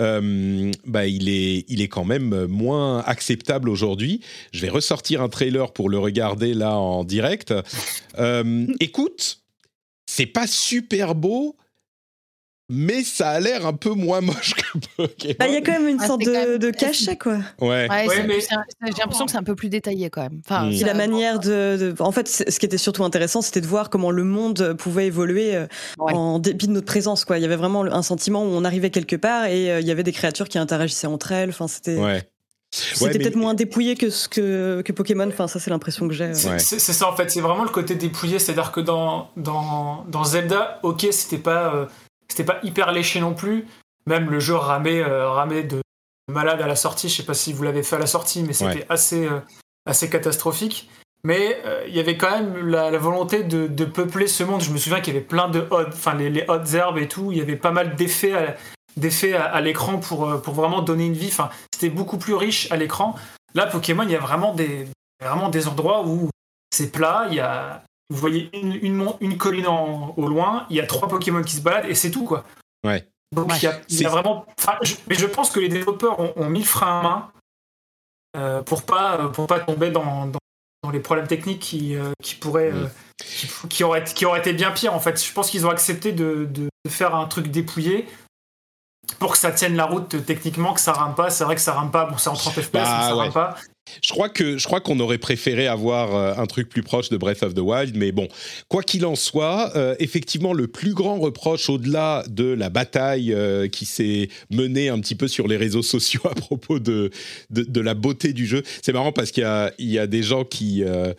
S3: il est quand même moins acceptable aujourd'hui. Je vais ressortir un trailer pour le regarder là en direct. Écoute, c'est pas super beau, mais ça a l'air un peu moins moche que Pokémon.
S5: Il y a quand même une sorte de cachet, quoi.
S4: Ouais, mais j'ai l'impression que c'est un peu plus détaillé, quand même. Enfin,
S5: c'est la manière de... En fait, ce qui était surtout intéressant, c'était de voir comment le monde pouvait évoluer en dépit de notre présence, quoi. Il y avait vraiment un sentiment où on arrivait quelque part et il y avait des créatures qui interagissaient entre elles. Enfin, c'était... C'était peut-être moins dépouillé que Pokémon, enfin ça c'est l'impression que j'ai.
S6: C'est ça en fait, c'est vraiment le côté dépouillé, c'est-à-dire que dans Zelda, ok, c'était pas hyper léché non plus, même le jeu ramait de malade à la sortie, je sais pas si vous l'avez fait à la sortie, mais c'était assez catastrophique. Mais il y avait quand même la volonté de peupler ce monde. Je me souviens qu'il y avait plein de les hautes herbes et tout, il y avait pas mal d'effets à l'écran pour vraiment donner une vie. Enfin, c'était beaucoup plus riche à l'écran. Là, Pokémon, il y a vraiment des endroits où c'est plat. Vous voyez une colline au loin. Il y a 3 Pokémon qui se baladent et c'est tout, quoi.
S3: Ouais.
S6: Donc il y a vraiment. Mais je pense que les développeurs ont mis le frein à main pour pas tomber dans les problèmes techniques qui pourraient qui auraient été bien pires. En fait, je pense qu'ils ont accepté de faire un truc dépouillé pour que ça tienne la route techniquement, que ça rame pas. C'est vrai que ça rame pas, bon c'est en 30 FPS, mais ça rame pas.
S3: Je crois qu'on aurait préféré avoir un truc plus proche de Breath of the Wild, mais bon, quoi qu'il en soit, effectivement, le plus grand reproche au-delà de la bataille qui s'est menée un petit peu sur les réseaux sociaux à propos de la beauté du jeu, c'est marrant parce qu'il y a des gens qui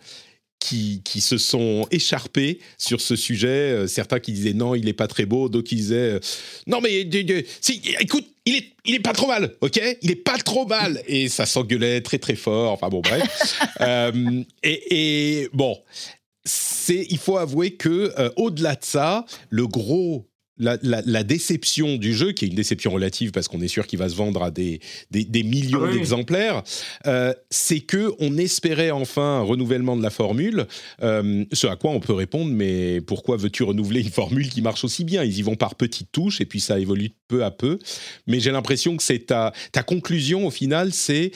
S3: se sont écharpés sur ce sujet, certains qui disaient non, il est pas très beau, d'autres qui disaient non mais si, écoute, il est pas trop mal, ok, il est pas trop mal, et ça s'engueulait très très fort, enfin bon bref, et bon, il faut avouer que au-delà de ça, le gros la déception du jeu, qui est une déception relative parce qu'on est sûr qu'il va se vendre à des millions d'exemplaires, c'est qu'on espérait enfin un renouvellement de la formule, ce à quoi on peut répondre, mais pourquoi veux-tu renouveler une formule qui marche aussi bien ? Ils y vont par petites touches et puis ça évolue peu à peu, mais j'ai l'impression que c'est ta conclusion au final, c'est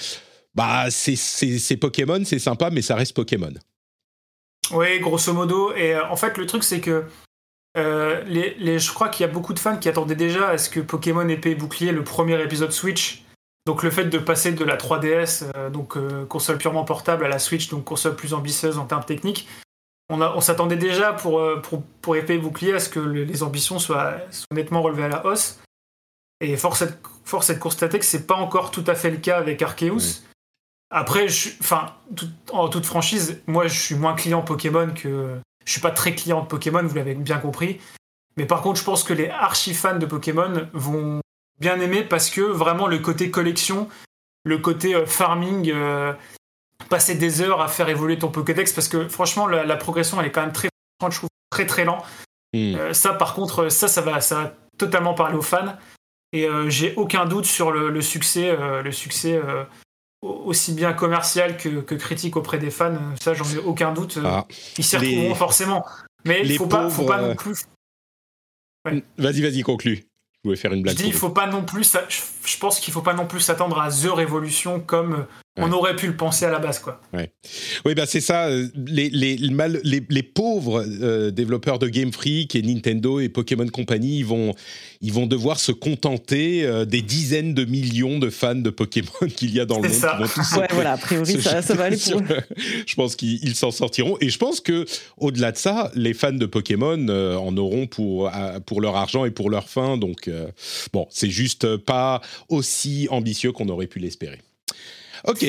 S3: Pokémon, c'est sympa, mais ça reste Pokémon.
S6: Oui, grosso modo, et en fait le truc c'est que je crois qu'il y a beaucoup de fans qui attendaient déjà à ce que Pokémon épée et bouclier, le premier épisode Switch, donc le fait de passer de la 3DS, console purement portable, à la Switch, donc console plus ambitieuse en termes techniques, on s'attendait déjà pour épée et bouclier à ce que les ambitions soient nettement relevées à la hausse. Et force est de constater que c'est pas encore tout à fait le cas avec Arceus. Après, en toute franchise, moi je suis moins client Pokémon que... Je suis pas très client de Pokémon, vous l'avez bien compris. Mais par contre, je pense que les archi-fans de Pokémon vont bien aimer parce que vraiment le côté collection, le côté farming, passer des heures à faire évoluer ton Pokédex, parce que franchement, la progression, elle est quand même très, je trouve, très très lent. Ça, par contre, ça va totalement parler aux fans. Et j'ai aucun doute sur le succès aussi bien commercial que critique auprès des fans. Ça, j'en ai aucun doute. Ils s'y retrouveront forcément. Mais il faut pas non plus... Ouais.
S3: Vas-y, conclue. Je voulais faire une blague.
S6: Je dis, je pense qu'il faut pas non plus s'attendre à The Revolution comme on aurait pu le penser à la base, quoi. Ouais.
S3: Oui, c'est ça. Les pauvres développeurs de Game Freak et Nintendo et Pokémon Company, ils vont devoir se contenter des dizaines de millions de fans de Pokémon qu'il y a dans le monde.
S6: Ça.
S3: Qui vont tous
S5: a priori, ça va aller pour eux.
S3: Je pense qu'ils s'en sortiront. Et je pense que, au-delà de ça, les fans de Pokémon en auront pour leur argent et pour leur fin. Donc, c'est juste pas aussi ambitieux qu'on aurait pu l'espérer. Ok,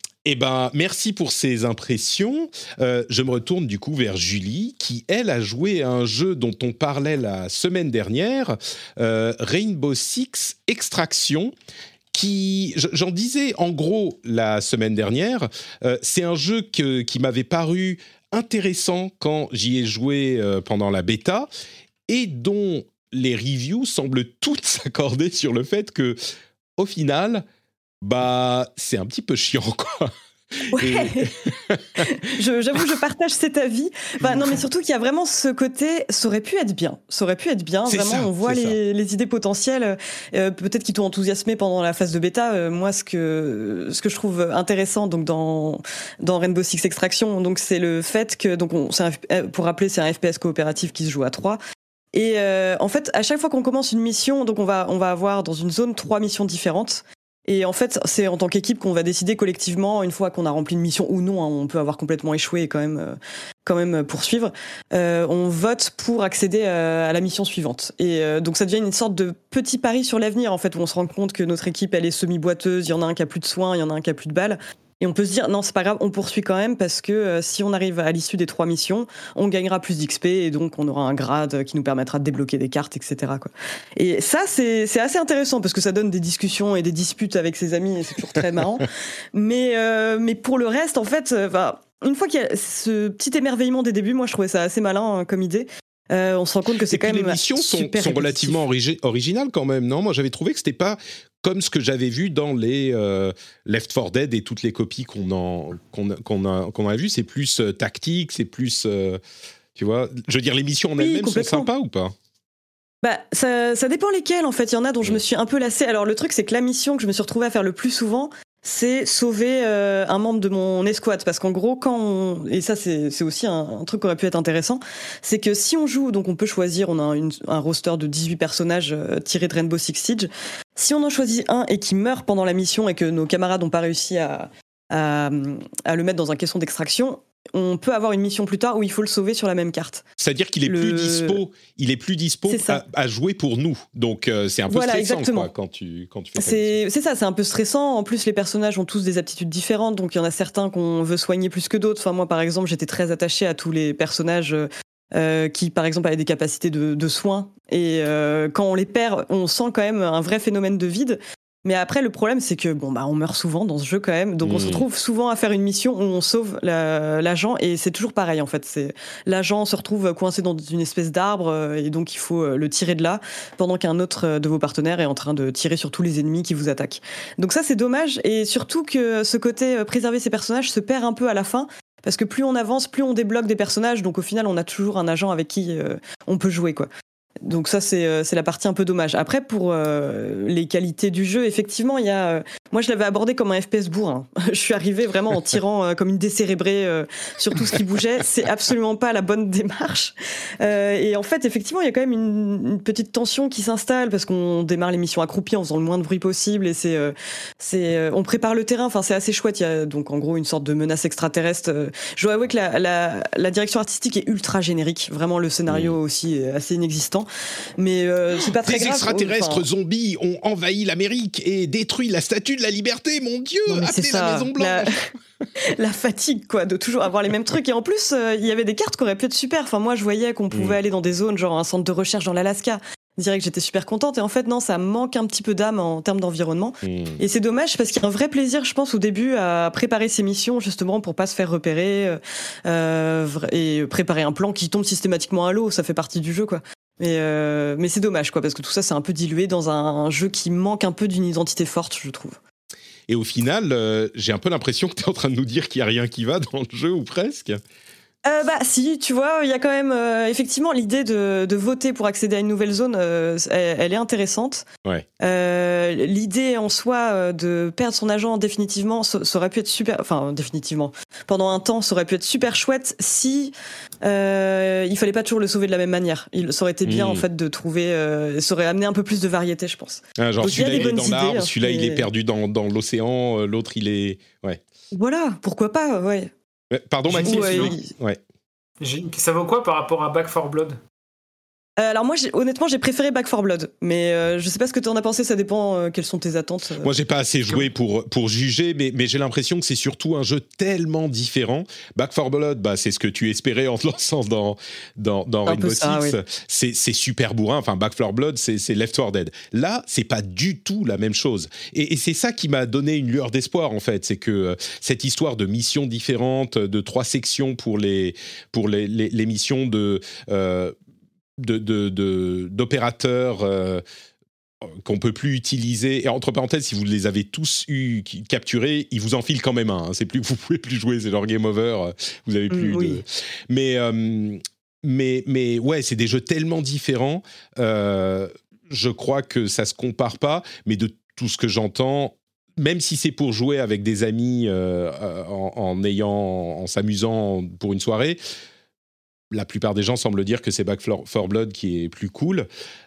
S3: merci pour ces impressions. Je me retourne du coup vers Julie, qui elle a joué à un jeu dont on parlait la semaine dernière, Rainbow Six Extraction, qui, j'en disais en gros la semaine dernière, c'est un jeu qui m'avait paru intéressant quand j'y ai joué pendant la bêta, et dont les reviews semblent toutes s'accorder sur le fait que, au final... c'est un petit peu chiant, quoi.
S5: Ouais. J'avoue, je partage cet avis. Non, mais surtout qu'il y a vraiment ce côté, ça aurait pu être bien. Vraiment, on voit les idées potentielles. Peut-être qu'ils t'ont enthousiasmé pendant la phase de bêta. Moi, ce que je trouve intéressant, donc dans Rainbow Six Extraction, donc c'est le fait que, pour rappeler, c'est un FPS coopératif qui se joue à 3. Et en fait, à chaque fois qu'on commence une mission, donc on va avoir dans une zone 3 missions différentes. Et en fait, c'est en tant qu'équipe qu'on va décider collectivement, une fois qu'on a rempli une mission ou non, on peut avoir complètement échoué et quand même poursuivre. On vote pour accéder à la mission suivante. Et donc ça devient une sorte de petit pari sur l'avenir, en fait, où on se rend compte que notre équipe, elle est semi-boiteuse, il y en a un qui a plus de soins, il y en a un qui a plus de balles. Et on peut se dire, non, c'est pas grave, on poursuit quand même parce que si on arrive à l'issue des 3 missions, on gagnera plus d'XP et donc on aura un grade qui nous permettra de débloquer des cartes, etc., quoi. Et ça, c'est assez intéressant parce que ça donne des discussions et des disputes avec ses amis et c'est toujours très marrant. Mais pour le reste, en fait, une fois qu'il y a ce petit émerveillement des débuts, moi je trouvais ça assez malin comme idée. On se rend compte que c'est quand même
S3: les missions sont relativement originales quand même, non ? Moi j'avais trouvé que c'était pas comme ce que j'avais vu dans les Left 4 Dead et toutes les copies qu'on a vues. C'est plus tactique, c'est plus tu vois, je veux dire, les missions en elles-mêmes sont sympas ou pas ?
S5: Ça dépend lesquelles, en fait. Il y en a dont je me suis un peu lassée. Alors le truc, c'est que la mission que je me suis retrouvée à faire le plus souvent, c'est sauver un membre de mon escouade, parce qu'en gros et ça c'est aussi un truc qui aurait pu être intéressant, c'est que si on joue, donc on peut choisir, on a un roster de 18 personnages tirés de Rainbow Six Siege. Si on en choisit un et qui meurt pendant la mission et que nos camarades n'ont pas réussi à le mettre dans un caisson d'extraction, on peut avoir une mission plus tard où il faut le sauver sur la même carte.
S3: C'est-à-dire qu'il est plus dispo à jouer pour nous. Donc c'est un peu stressant quoi, quand tu fais ça.
S5: C'est ça, c'est un peu stressant. En plus, les personnages ont tous des aptitudes différentes, donc il y en a certains qu'on veut soigner plus que d'autres. Enfin, moi, par exemple, j'étais très attachée à tous les personnages qui, par exemple, avaient des capacités de soins. Et quand on les perd, on sent quand même un vrai phénomène de vide. Mais après, le problème, c'est que on meurt souvent dans ce jeu quand même. Donc on se retrouve souvent à faire une mission où on sauve l'agent et c'est toujours pareil en fait. L'agent se retrouve coincé dans une espèce d'arbre et donc il faut le tirer de là pendant qu'un autre de vos partenaires est en train de tirer sur tous les ennemis qui vous attaquent. Donc ça, c'est dommage, et surtout que ce côté préserver ses personnages se perd un peu à la fin. Parce que plus on avance, plus on débloque des personnages. Donc au final, on a toujours un agent avec qui on peut jouer, quoi. Donc ça, c'est la partie un peu dommage. Après, pour les qualités du jeu, effectivement, il y a... moi, je l'avais abordé comme un FPS bourrin. Je suis arrivée vraiment en tirant comme une décérébrée sur tout ce qui bougeait. C'est absolument pas la bonne démarche. Et en fait, effectivement, il y a quand même une petite tension qui s'installe parce qu'on démarre les missions accroupies en faisant le moins de bruit possible et on prépare le terrain. Enfin, c'est assez chouette. Il y a donc en gros une sorte de menace extraterrestre. Je dois avouer que la direction artistique est ultra générique. Vraiment, le scénario aussi est assez inexistant. temps. Mais c'est pas très grave.
S3: Des extraterrestres zombies ont envahi l'Amérique et détruit la Statue de la Liberté, mon Dieu, appelez la Maison Blanche.
S5: La fatigue, quoi, de toujours avoir les mêmes trucs. Et en plus, il y avait des cartes qui auraient pu être super. Enfin, moi, je voyais qu'on pouvait aller dans des zones, genre un centre de recherche dans l'Alaska. Je dirais que j'étais super contente. Et en fait, non, ça manque un petit peu d'âme en termes d'environnement. Et c'est dommage parce qu'il y a un vrai plaisir, je pense, au début à préparer ces missions, justement, pour pas se faire repérer et préparer un plan qui tombe systématiquement à l'eau. Ça fait partie du jeu, quoi. Mais c'est dommage, quoi, parce que tout ça, c'est un peu dilué dans un jeu qui manque un peu d'une identité forte, je trouve.
S3: Et au final, j'ai un peu l'impression que tu es en train de nous dire qu'il n'y a rien qui va dans le jeu, ou presque.
S5: Si, tu vois, il y a quand même effectivement l'idée de voter pour accéder à une nouvelle zone, elle est intéressante.
S3: Ouais.
S5: L'idée en soi de perdre son agent définitivement, ça aurait pu être super. Enfin, définitivement. Pendant un temps, ça aurait pu être super chouette si il fallait pas toujours le sauver de la même manière. Ça aurait été bien en fait de trouver. Ça aurait amené un peu plus de variété, je pense.
S3: Genre
S5: donc,
S3: celui-là il est dans l'arbre, celui-là il est perdu dans l'océan, l'autre il est. Ouais.
S5: Voilà, pourquoi pas, ouais.
S3: Pardon Maxime.
S6: Ça vaut quoi par rapport à Back 4 Blood ?
S5: Alors moi, honnêtement, j'ai préféré Back 4 Blood, mais je sais pas ce que tu en as pensé, ça dépend quelles sont tes attentes.
S3: Moi, j'ai pas assez joué pour juger, mais j'ai l'impression que c'est surtout un jeu tellement différent. Back 4 Blood, c'est ce que tu espérais en te lançant dans Rainbow Six. Oui. C'est super bourrin, enfin Back 4 Blood, c'est Left 4 Dead. Là, c'est pas du tout la même chose. Et c'est ça qui m'a donné une lueur d'espoir, en fait, c'est que cette histoire de missions différentes, de 3 sections pour les missions d'opérateurs qu'on peut plus utiliser, et entre parenthèses, si vous les avez tous capturés, ils vous en filent quand même un, hein. C'est plus que vous pouvez plus jouer, c'est genre game over, vous avez plus de... Mais ouais, c'est des jeux tellement différents, je crois que ça se compare pas, mais de tout ce que j'entends, même si c'est pour jouer avec des amis en s'amusant pour une soirée, la plupart des gens semblent dire que c'est Back 4 Blood qui est plus cool.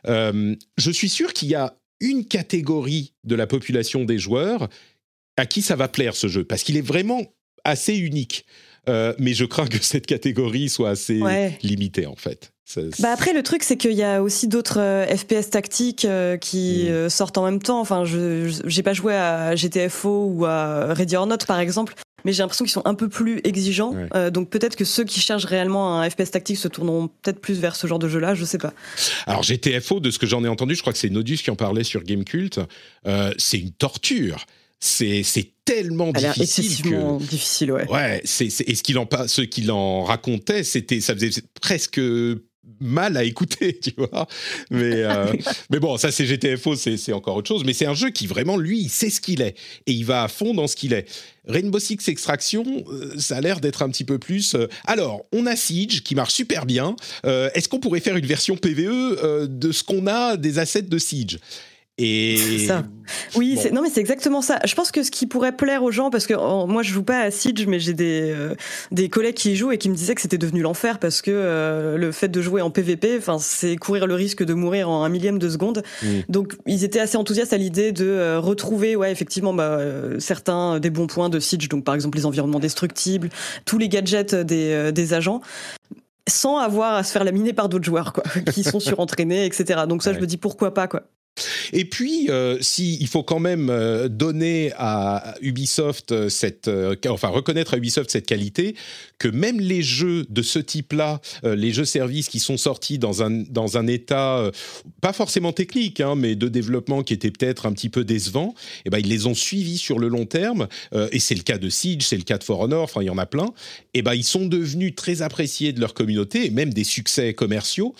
S3: Je suis sûr qu'il y a une catégorie de la population des joueurs à qui ça va plaire ce jeu, parce qu'il est vraiment assez unique. Mais je crains que cette catégorie soit assez limitée, en fait.
S5: Après, le truc, c'est qu'il y a aussi d'autres FPS tactiques qui sortent en même temps. Enfin, j'ai pas joué à GTFO ou à Ready or Not, par exemple, mais j'ai l'impression qu'ils sont un peu plus exigeants. Donc peut-être que ceux qui cherchent réellement un FPS tactique se tourneront peut-être plus vers ce genre de jeu-là, je sais pas.
S3: Alors GTFO, de ce que j'en ai entendu, je crois que c'est Nodus qui en parlait sur Gamecult, c'est une torture. C'est tellement difficile.
S5: Excessivement difficile, ouais.
S3: Ouais, et ce qu'il en racontait, ça faisait presque mal à écouter, tu vois. Mais bon, ça c'est GTFO, c'est encore autre chose. Mais c'est un jeu qui vraiment, lui, il sait ce qu'il est. Et il va à fond dans ce qu'il est. Rainbow Six Extraction, ça a l'air d'être un petit peu plus... Alors, on a Siege, qui marche super bien. Est-ce qu'on pourrait faire une version PvE de ce qu'on a des assets de Siege ? Et
S5: c'est ça. Oui, bon. Non mais c'est exactement ça. Je pense que ce qui pourrait plaire aux gens, parce que moi je joue pas à Siege, mais j'ai des collègues qui y jouent et qui me disaient que c'était devenu l'enfer parce que le fait de jouer en PVP, c'est courir le risque de mourir en 1/1000 de seconde. Donc ils étaient assez enthousiastes à l'idée de retrouver, effectivement, certains des bons points de Siege. Donc par exemple les environnements destructibles, tous les gadgets des agents, sans avoir à se faire laminer par d'autres joueurs, quoi, qui sont surentraînés, etc. Donc ça, je me dis pourquoi pas, quoi.
S3: Et puis, il faut quand même donner à Ubisoft reconnaître à Ubisoft cette qualité, que même les jeux de ce type-là, les jeux services qui sont sortis dans un état pas forcément technique, mais de développement qui était peut-être un petit peu décevant, ils les ont suivis sur le long terme. Et c'est le cas de Siege, c'est le cas de For Honor. Enfin, il y en a plein. Ils sont devenus très appréciés de leur communauté et même des succès commerciaux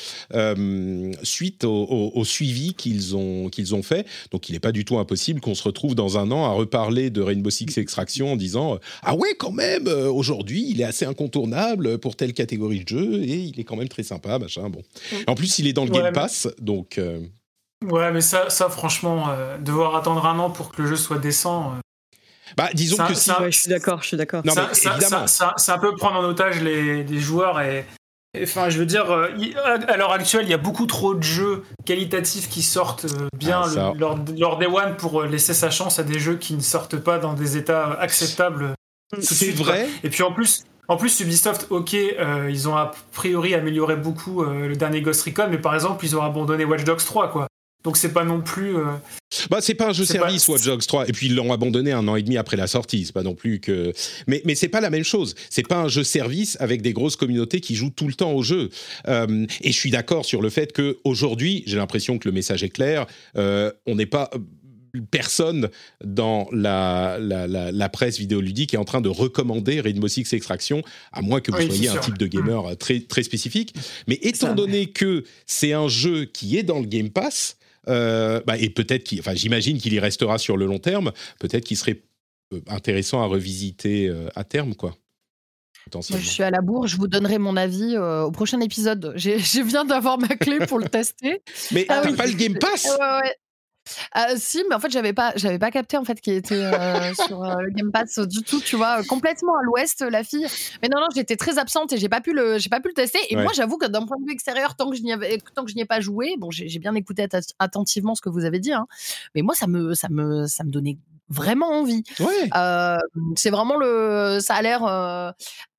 S3: suite au suivi qu'ils ont fait. Donc il n'est pas du tout impossible qu'on se retrouve dans un an à reparler de Rainbow Six Extraction en disant ah ouais, quand même, aujourd'hui il est assez incontournable pour telle catégorie de jeu et il est quand même très sympa, machin. Bon. En plus il est dans le Game Pass, donc
S6: ouais, mais ça franchement, devoir attendre un an pour que le jeu soit décent,
S3: disons que si...
S5: je suis d'accord.
S3: Non, évidemment.
S6: Ça peut prendre en otage les joueurs et enfin, je veux dire, à l'heure actuelle, il y a beaucoup trop de jeux qualitatifs qui sortent bien lors Day One pour laisser sa chance à des jeux qui ne sortent pas dans des états acceptables
S3: C'est vrai.
S6: Et puis en plus Ubisoft, ils ont a priori amélioré beaucoup le dernier Ghost Recon, mais par exemple, ils ont abandonné Watch Dogs 3, quoi. Donc c'est pas non plus...
S3: c'est pas un jeu service, Watch Dogs 3, et puis ils l'ont abandonné 1 an et demi après la sortie, c'est pas non plus que... Mais c'est pas la même chose, c'est pas un jeu service avec des grosses communautés qui jouent tout le temps au jeu. Et je suis d'accord sur le fait qu'aujourd'hui, j'ai l'impression que le message est clair, on n'est pas... Personne dans la presse vidéoludique est en train de recommander Rainbow Six Extraction, à moins que vous soyez un type de gamer très, très spécifique. Mais étant donné que c'est un jeu qui est dans le Game Pass, et peut-être j'imagine qu'il y restera sur le long terme, peut-être qu'il serait intéressant à revisiter à terme, quoi.
S4: Moi, je suis à la bourre, je vous donnerai mon avis au prochain épisode. Je viens d'avoir ma clé pour le tester.
S3: Mais t'as pas le Game Pass ?
S4: Ouais. Si, mais en fait, j'avais pas capté en fait qu'il était sur le Game Pass du tout, tu vois, complètement à l'ouest, la fille. Mais non, j'étais très absente et j'ai pas pu le tester. Et moi, j'avoue que d'un point de vue extérieur, tant que je n'y ai pas joué, bon, j'ai bien écouté attentivement ce que vous avez dit, hein, mais moi, ça me donnait vraiment envie.
S3: Ouais.
S4: C'est vraiment ça a l'air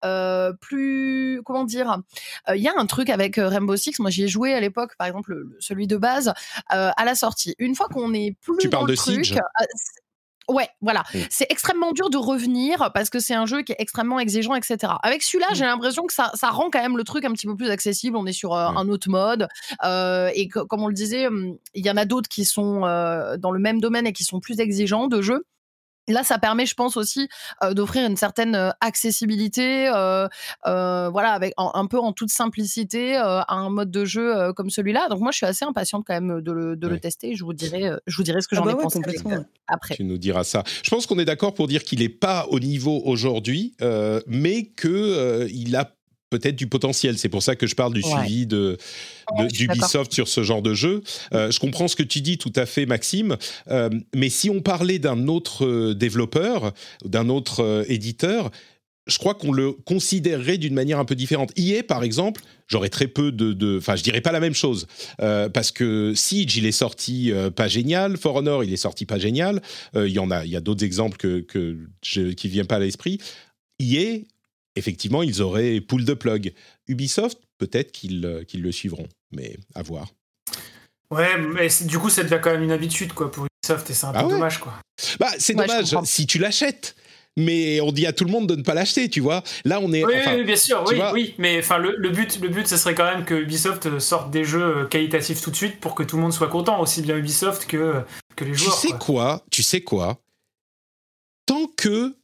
S4: plus, comment dire, il y a un truc avec Rainbow Six, moi j'y ai joué à l'époque, par exemple celui de base, à la sortie. Une fois qu'on est plus
S3: tu
S4: dans
S3: parles
S4: le
S3: de
S4: truc,
S3: Siege.
S4: ouais, voilà. C'est extrêmement dur de revenir parce que c'est un jeu qui est extrêmement exigeant, etc. Avec celui-là, j'ai l'impression que ça rend quand même le truc un petit peu plus accessible. On est sur un autre mode. Et comme on le disait, il y en a d'autres qui sont dans le même domaine et qui sont plus exigeants de jeu. Là, ça permet, je pense aussi, d'offrir une certaine accessibilité, voilà, avec un peu en toute simplicité, à un mode de jeu comme celui-là. Donc moi, je suis assez impatiente quand même de le tester. Je vous dirai ce que j'en ai pensé après.
S3: Tu nous diras ça. Je pense qu'on est d'accord pour dire qu'il n'est pas au niveau aujourd'hui, mais qu'il a peut-être du potentiel. C'est pour ça que je parle du suivi d'Ubisoft sur ce genre de jeu. Je comprends ce que tu dis tout à fait, Maxime, mais si on parlait d'un autre développeur, d'un autre éditeur, je crois qu'on le considérerait d'une manière un peu différente. EA, par exemple, j'aurais très peu enfin, je dirais pas la même chose, parce que Siege, il est sorti pas génial, For Honor, il est sorti pas génial, il y a d'autres exemples qui viennent pas à l'esprit. EA, effectivement, ils auraient pull the plug. Ubisoft, peut-être qu'ils le suivront, mais à voir.
S6: Ouais, mais du coup, ça devient quand même une habitude, quoi, pour Ubisoft, et c'est un peu dommage, quoi.
S3: C'est dommage si tu l'achètes, mais on dit à tout le monde de ne pas l'acheter, tu vois. Là, on est...
S6: Oui, bien sûr, oui. Mais le but, ce serait quand même que Ubisoft sorte des jeux qualitatifs tout de suite pour que tout le monde soit content, aussi bien Ubisoft que les joueurs.
S3: Tu sais quoi ? Tant que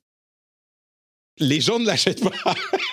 S3: les gens ne l'achètent pas.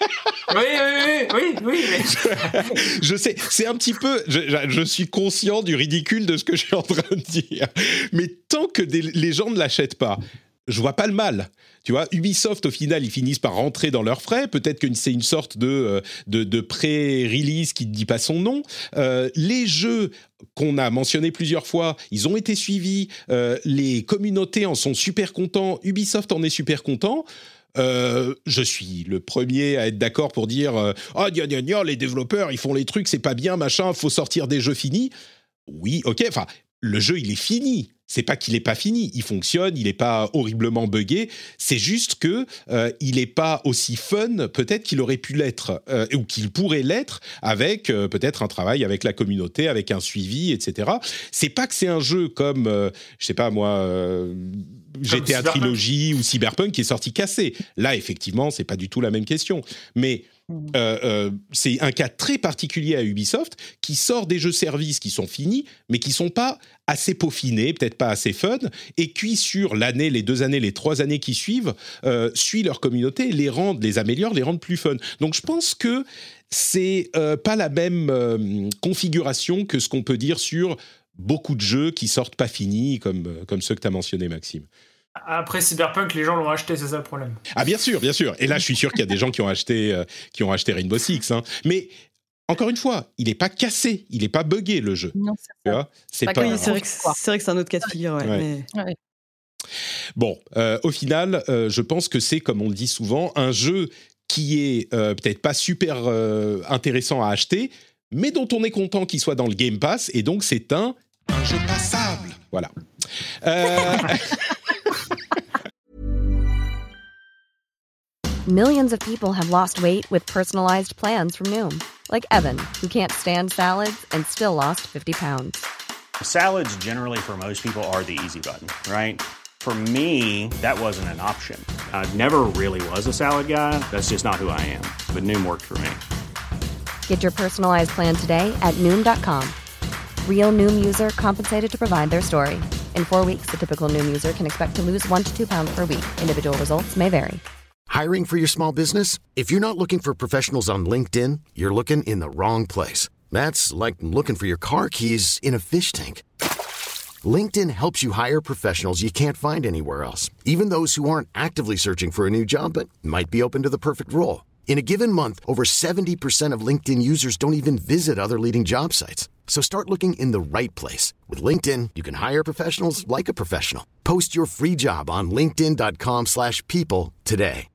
S6: Oui.
S3: Je sais, c'est un petit peu... Je suis conscient du ridicule de ce que je suis en train de dire. Mais tant que les gens ne l'achètent pas, je vois pas le mal. Tu vois, Ubisoft, au final, ils finissent par rentrer dans leurs frais. Peut-être que c'est une sorte de pré-release qui ne dit pas son nom. Les jeux qu'on a mentionnés plusieurs fois, ils ont été suivis. Les communautés en sont super contents. Ubisoft en est super content. Je suis le premier à être d'accord pour dire les développeurs, ils font les trucs, c'est pas bien, machin, faut sortir des jeux finis. Oui, ok, enfin, le jeu, il est fini. C'est pas qu'il est pas fini, il fonctionne, il est pas horriblement buggé, c'est juste que il est pas aussi fun peut-être qu'il aurait pu l'être ou qu'il pourrait l'être avec peut-être un travail avec la communauté, avec un suivi, etc. C'est pas que c'est un jeu comme je sais pas moi GTA Trilogy ou Cyberpunk qui est sorti cassé. Là effectivement, c'est pas du tout la même question, mais c'est un cas très particulier à Ubisoft qui sort des jeux services qui sont finis mais qui sont pas assez peaufinés, peut-être pas assez fun, et qui sur l'année, les 2 années, les 3 années qui suivent, suit leur communauté, les améliore, les rendent plus fun. Donc je pense que c'est pas la même configuration que ce qu'on peut dire sur beaucoup de jeux qui sortent pas finis, comme ceux que tu as mentionnés, Maxime.
S6: Après Cyberpunk, les gens l'ont acheté, c'est ça le problème.
S3: Ah bien sûr. Et là, je suis sûr qu'il y a des gens qui ont acheté Rainbow Six. Hein. Mais encore une fois, il n'est pas cassé, il n'est pas buggé le jeu.
S4: Non,
S3: c'est ça.
S5: C'est vrai que c'est un autre cas de figure. Ouais.
S3: Bon, au final, je pense que c'est, comme on le dit souvent, un jeu qui est peut-être pas super intéressant à acheter, mais dont on est content qu'il soit dans le Game Pass, et donc c'est un jeu passable. Voilà.
S1: Millions of people have lost weight with personalized plans from Noom. Like Evan, who can't stand salads and still lost 50 pounds.
S2: Salads generally for most people are the easy button, right? For me, that wasn't an option. I never really was a salad guy. That's just not who I am. But Noom worked for me.
S1: Get your personalized plan today at Noom.com. Real Noom user compensated to provide their story. In 4 weeks, the typical Noom user can expect to lose 1 to 2 pounds per week. Individual results may vary.
S7: Hiring for your small business? If you're not looking for professionals on LinkedIn, you're looking in the wrong place. That's like looking for your car keys in a fish tank. LinkedIn helps you hire professionals you can't find anywhere else, even those who aren't actively searching for a new job but might be open to the perfect role. In a given month, over 70% of LinkedIn users don't even visit other leading job sites. So start looking in the right place. With LinkedIn, you can hire professionals like a professional. Post your free job on linkedin.com/people today.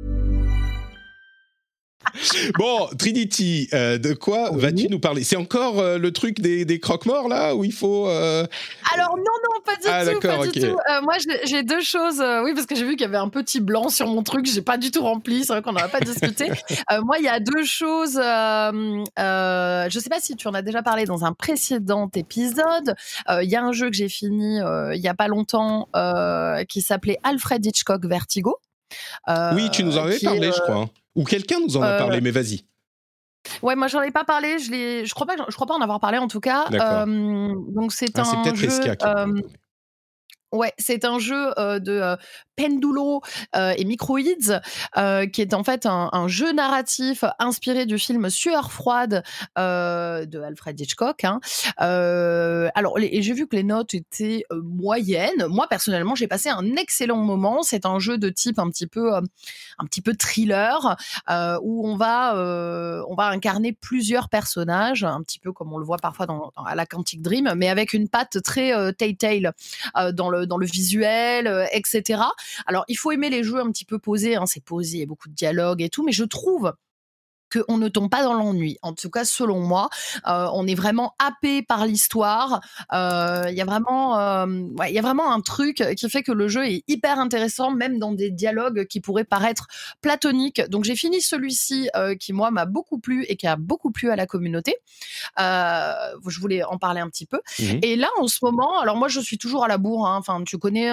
S3: Bon, Trinity, de quoi vas-tu nous parler ? C'est encore le truc des croque-morts, là, où il faut...
S4: Alors, non, pas du tout.
S3: D'accord,
S4: pas
S3: ok.
S4: du tout. Moi, j'ai deux choses. Oui, parce que j'ai vu qu'il y avait un petit blanc sur mon truc. J'ai pas du tout rempli. C'est vrai qu'on n'en a pas discuté. Moi, il y a deux choses. Je sais pas si tu en as déjà parlé dans un précédent épisode. Il y a un jeu que j'ai fini il y a pas longtemps qui s'appelait Alfred Hitchcock Vertigo.
S3: Oui, tu nous en avais parlé, je crois. Ou quelqu'un nous en a parlé, mais vas-y.
S4: Ouais, moi j'en ai pas parlé, je crois pas en avoir parlé en tout cas. Donc c'est un
S3: c'est peut-être
S4: jeu.
S3: Esca qui en a parlé.
S4: Ouais, c'est un jeu de Pendulo et Microids, qui est en fait un jeu narratif inspiré du film Sueur froide de Alfred Hitchcock. Alors, j'ai vu que les notes étaient moyennes. Moi, personnellement, j'ai passé un excellent moment. C'est un jeu de type un petit peu thriller, où on va incarner plusieurs personnages, un petit peu comme on le voit parfois à la Quantic Dream, mais avec une patte très Telltale dans le visuel, etc. Alors, il faut aimer les jeux un petit peu posés, c'est posé, il y a beaucoup de dialogues et tout, mais je trouve qu'on ne tombe pas dans l'ennui. En tout cas, selon moi, on est vraiment happé par l'histoire. Il y a vraiment un truc qui fait que le jeu est hyper intéressant, même dans des dialogues qui pourraient paraître platoniques. Donc, j'ai fini celui-ci qui, moi, m'a beaucoup plu et qui a beaucoup plu à la communauté. Je voulais en parler un petit peu. Mmh. Et là, en ce moment, alors moi, je suis toujours à la bourre. Enfin, tu connais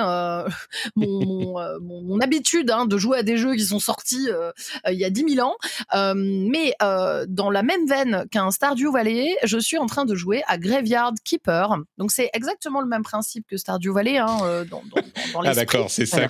S4: mon habitude de jouer à des jeux qui sont sortis il y a 10 000 ans. Mais dans la même veine qu'un Stardew Valley, je suis en train de jouer à Graveyard Keeper. Donc c'est exactement le même principe que Stardew Valley dans l'esprit.
S3: Ah d'accord, c'est ça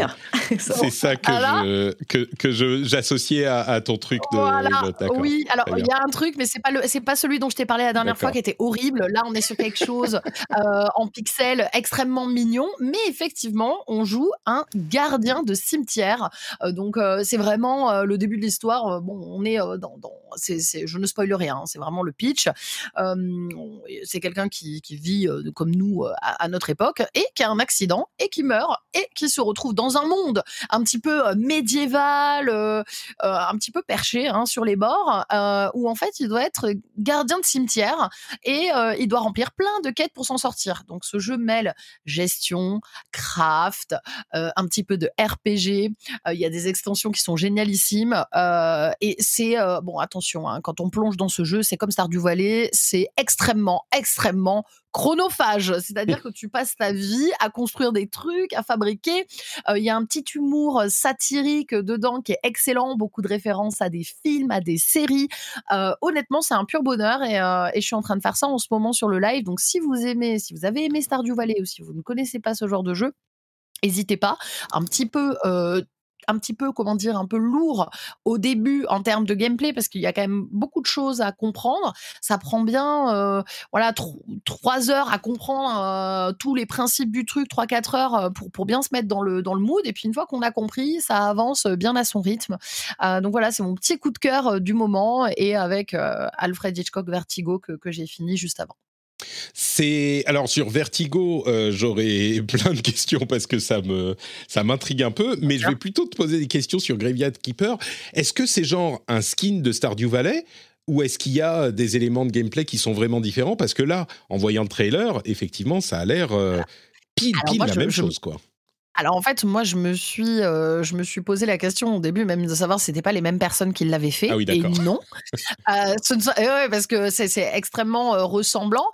S3: que j'associais à ton truc de note. D'accord.
S4: Oui, alors il y a un truc, mais c'est pas celui dont je t'ai parlé la dernière fois qui était horrible. Là, on est sur quelque chose en pixels extrêmement mignon, mais effectivement, on joue un gardien de cimetière. Donc c'est vraiment le début de l'histoire. On est je ne spoil rien, c'est vraiment le pitch. C'est quelqu'un qui vit comme nous à notre époque et qui a un accident et qui meurt et qui se retrouve dans un monde un petit peu médiéval, un petit peu perché sur les bords, où en fait il doit être gardien de cimetière et il doit remplir plein de quêtes pour s'en sortir. Donc ce jeu mêle gestion, craft, un petit peu de RPG. Il y a des extensions qui sont génialissimes et c'est bon, attention, quand on plonge dans ce jeu, c'est comme Stardew Valley, c'est extrêmement chronophage, c'est-à-dire que tu passes ta vie à construire des trucs, à fabriquer. Il y a un petit humour satirique dedans qui est excellent, beaucoup de références à des films, à des séries. Honnêtement, c'est un pur bonheur et je suis en train de faire ça en ce moment sur le live. Donc, si vous avez aimé Stardew Valley ou si vous ne connaissez pas ce genre de jeu, n'hésitez pas. Un petit peu, comment dire, un peu lourd au début en termes de gameplay parce qu'il y a quand même beaucoup de choses à comprendre. Ça prend bien 3 heures à comprendre tous les principes du truc, 3-4 heures pour bien se mettre dans le mood. Et puis une fois qu'on a compris, ça avance bien à son rythme. Donc voilà, c'est mon petit coup de cœur du moment et avec Alfred Hitchcock Vertigo que j'ai fini juste avant.
S3: Alors sur Vertigo, j'aurais plein de questions parce que ça m'intrigue un peu, mais je vais plutôt te poser des questions sur Graveyard Keeper. Est-ce que c'est genre un skin de Stardew Valley ou est-ce qu'il y a des éléments de gameplay qui sont vraiment différents ? Parce que là, en voyant le trailer, effectivement, ça a l'air pile la même chose, quoi.
S4: Alors en fait, moi je me suis posé la question au début même de savoir si c'était pas les mêmes personnes qui l'avaient fait.
S3: Ah oui, d'accord.
S4: Et non, ouais, parce que c'est extrêmement ressemblant.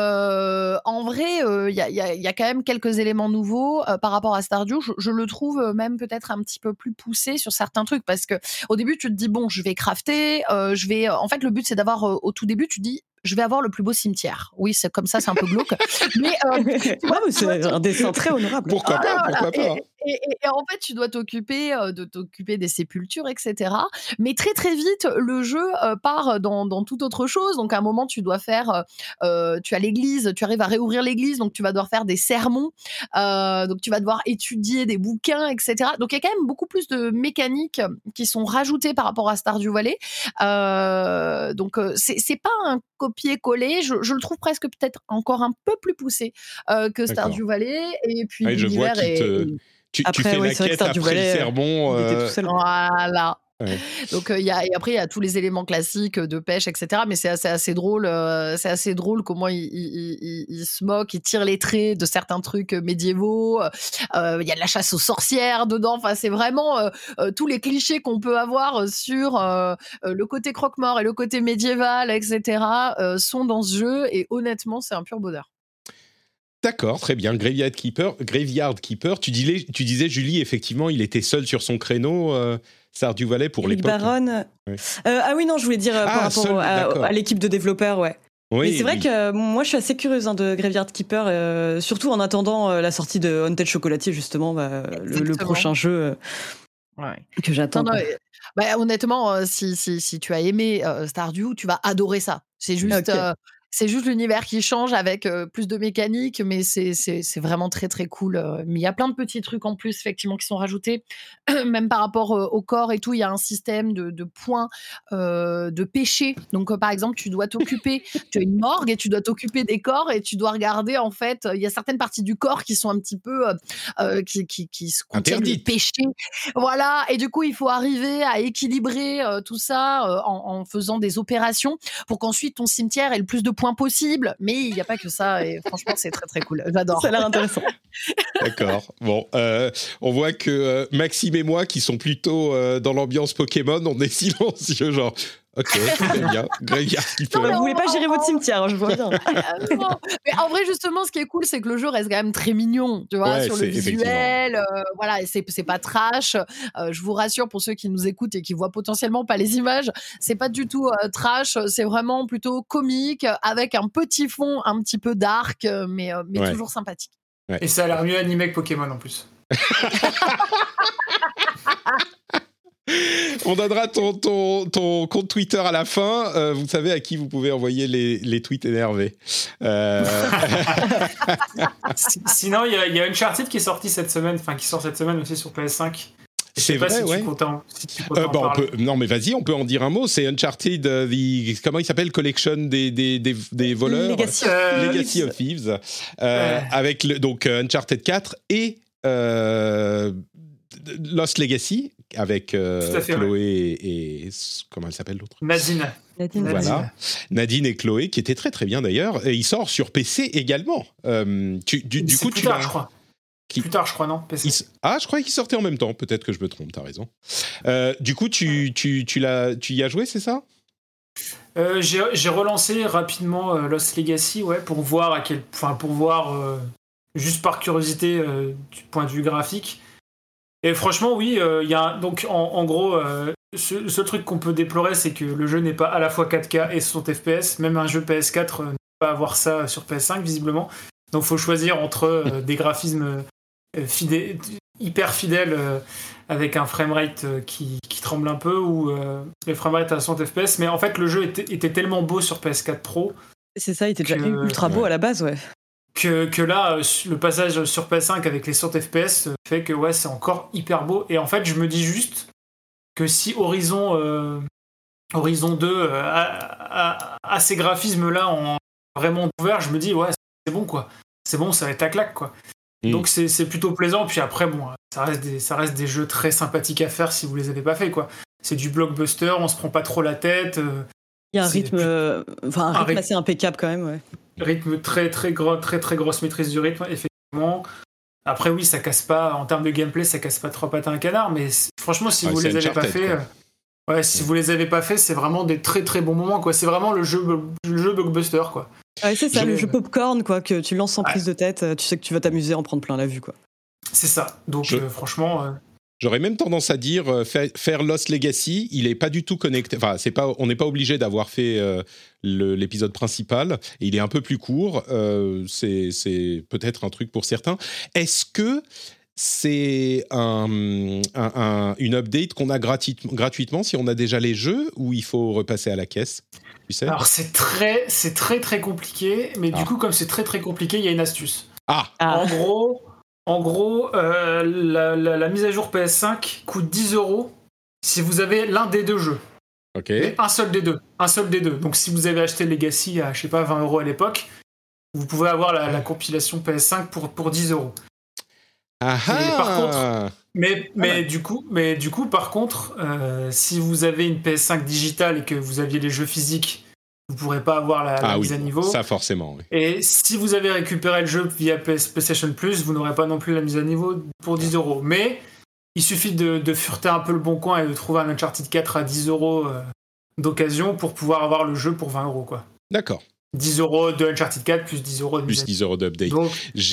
S4: En vrai, il y a quand même quelques éléments nouveaux par rapport à Stardew. Je le trouve même peut-être un petit peu plus poussé sur certains trucs parce que au début tu te dis bon, je vais crafter, en fait le but c'est d'avoir au tout début tu te dis je vais avoir le plus beau cimetière. Oui, c'est comme ça, c'est un peu glauque. Mais
S5: c'est un dessin très honorable.
S3: Pourquoi pas, pourquoi pas.
S4: Et en fait, tu dois t'occuper des sépultures, etc. Mais très très vite, le jeu part dans toute autre chose. Donc à un moment, tu dois faire, tu as l'église, tu arrives à réouvrir l'église, donc tu vas devoir faire des sermons, donc tu vas devoir étudier des bouquins, etc. Donc il y a quand même beaucoup plus de mécaniques qui sont rajoutées par rapport à Stardew Valley. Donc c'est pas un copier-coller, je le trouve presque peut-être encore un peu plus poussé que Stardew Valley. Et puis l'univers
S3: tu
S5: après,
S3: fais la
S5: c'est vrai que
S3: quête
S5: Stardew
S3: après le
S5: Valley,
S3: sermon.
S5: il était tout seul.
S4: Voilà.
S3: Ouais.
S4: Donc après il y a tous les éléments classiques de pêche, etc. Mais c'est assez drôle. C'est assez drôle comment il se moque, il tire les traits de certains trucs médiévaux. Il y a de la chasse aux sorcières dedans. Enfin, c'est vraiment tous les clichés qu'on peut avoir sur le côté croque-mort et le côté médiéval, etc. Sont dans ce jeu. Et honnêtement, c'est un pur bonheur.
S3: D'accord, très bien. Graveyard Keeper. Tu disais, Julie, effectivement, il était seul sur son créneau, Stardew Valley, pour
S5: Eric
S3: l'époque.
S5: Baron.
S3: Ouais.
S5: Ah oui, non, je voulais dire par rapport à l'équipe de développeurs, ouais.
S3: Oui,
S5: mais c'est vrai que moi, je suis assez curieuse de Graveyard Keeper, surtout en attendant la sortie de Haunted Chocolatier, justement, le prochain jeu que j'attends.
S4: Honnêtement, si tu as aimé Stardew, tu vas adorer ça. C'est juste...
S5: Okay.
S4: C'est juste l'univers qui change avec plus de mécanique, mais c'est vraiment très très cool. Mais il y a plein de petits trucs en plus effectivement qui sont rajoutés, même par rapport au corps et tout. Il y a un système de points de péché. Donc par exemple, tu dois t'occuper, tu as une morgue et tu dois t'occuper des corps et tu dois regarder en fait. Il y a certaines parties du corps qui sont un petit peu qui se contiennent de péché. Voilà. Et du coup, il faut arriver à équilibrer tout ça en faisant des opérations pour qu'ensuite ton cimetière ait le plus de points possible, mais il n'y a pas que ça et franchement c'est très très cool, j'adore.
S5: Ça a l'air intéressant.
S3: D'accord, bon, on voit que Maxime et moi qui sont plutôt dans l'ambiance Pokémon, on est silencieux, genre ok, très bien, Graveyard Keeper.
S5: Vous voulez pas gérer votre cimetière, je vois bien.
S4: Non. Mais en vrai justement ce qui est cool c'est que le jeu reste quand même très mignon, tu vois, sur le visuel, voilà, c'est pas trash, je vous rassure pour ceux qui nous écoutent et qui voient potentiellement pas les images, c'est pas du tout trash, c'est vraiment plutôt comique avec un petit fond un petit peu dark, mais toujours sympathique.
S6: Ouais. Et ça a l'air mieux animé que Pokémon en plus.
S3: On donnera ton compte Twitter à la fin. Vous savez à qui vous pouvez envoyer les tweets énervés.
S6: Sinon, il y a Uncharted qui est sorti cette semaine, enfin qui sort cette semaine aussi sur PS5.
S3: C'est vrai,
S6: si
S3: ouais.
S6: Tu comptes en parler.
S3: Non, mais vas-y, on peut en dire un mot. C'est Uncharted, comment il s'appelle, Collection des voleurs, Legacy of Thieves, avec donc Uncharted 4 et Lost Legacy avec Chloé et comment elle s'appelle l'autre ?
S6: Nadine.
S3: Voilà, Nadine et Chloé, qui était très très bien d'ailleurs. Et il sort sur PC également. Du coup, tu
S6: l'as, je crois. Plus tard, je crois, non PC.
S3: Je croyais qu'il sortait en même temps. Peut-être que je me trompe, t'as raison. Du coup, tu y as joué, c'est ça ?
S6: J'ai relancé rapidement Lost Legacy, ouais, pour voir juste par curiosité du point de vue graphique. Et franchement, oui, donc en gros, le seul truc qu'on peut déplorer, c'est que le jeu n'est pas à la fois 4K et 60 FPS. Même un jeu PS4 ne peut pas avoir ça sur PS5, visiblement. Donc, il faut choisir entre des graphismes hyper fidèles avec un framerate qui tremble un peu ou les framerates à 60 FPS. Mais en fait, le jeu était tellement beau sur PS4 Pro.
S5: C'est ça, il était déjà ultra beau à la base, ouais.
S6: Que là, le passage sur PS5 avec les 60 FPS fait que ouais, c'est encore hyper beau. Et en fait, je me dis juste que si Horizon 2 a ces graphismes-là en vraiment ouvert, je me dis ouais, c'est bon quoi. C'est bon, ça va être à claque quoi. Donc c'est plutôt plaisant. Puis après, bon, ça reste des jeux très sympathiques à faire si vous les avez pas fait quoi. C'est du blockbuster, on se prend pas trop la tête.
S5: Il y a un rythme, un rythme assez impeccable quand même, ouais.
S6: Rythme très très grosse maîtrise du rythme, effectivement. Après, oui, ça casse pas, en termes de gameplay, ça casse pas trois pattes à un canard, mais franchement, si vous les avez pas fait, si vous les avez pas fait, c'est vraiment des très très bons moments, quoi. C'est vraiment le jeu blockbuster, quoi.
S5: Ouais, c'est ça, le jeu popcorn, quoi, que tu lances sans prise de tête, tu sais que tu vas t'amuser à en prendre plein la vue, quoi.
S6: C'est ça. Donc, franchement.
S3: J'aurais même tendance à dire faire Lost Legacy, il est pas du tout connecté. Enfin, on n'est pas obligé d'avoir fait l'épisode principal. Et il est un peu plus court. C'est peut-être un truc pour certains. Est-ce que c'est une update qu'on a gratuitement si on a déjà les jeux, ou il faut repasser à la caisse, tu sais?
S6: Alors c'est très très compliqué, mais du coup, comme c'est très très compliqué, il y a une astuce. En gros, la mise à jour PS5 coûte 10€ si vous avez l'un des deux jeux.
S3: Ok.
S6: Et un seul des deux. Donc si vous avez acheté Legacy à, 20€ à l'époque, vous pouvez avoir la compilation PS5 pour 10€. Par contre, du coup, par contre, si vous avez une PS5 digitale et que vous aviez les jeux physiques, vous ne pourrez pas avoir la mise à niveau.
S3: Ça, forcément. Oui.
S6: Et si vous avez récupéré le jeu via PlayStation Plus, vous n'aurez pas non plus la mise à niveau pour 10€. Mais il suffit de fureter un peu le bon coin et de trouver un Uncharted 4 à 10€ d'occasion pour pouvoir avoir le jeu pour 20€, quoi.
S3: D'accord.
S6: 10€ de Uncharted 4 plus 10€ de mise à niveau.
S3: 10€ d'update.
S6: Donc,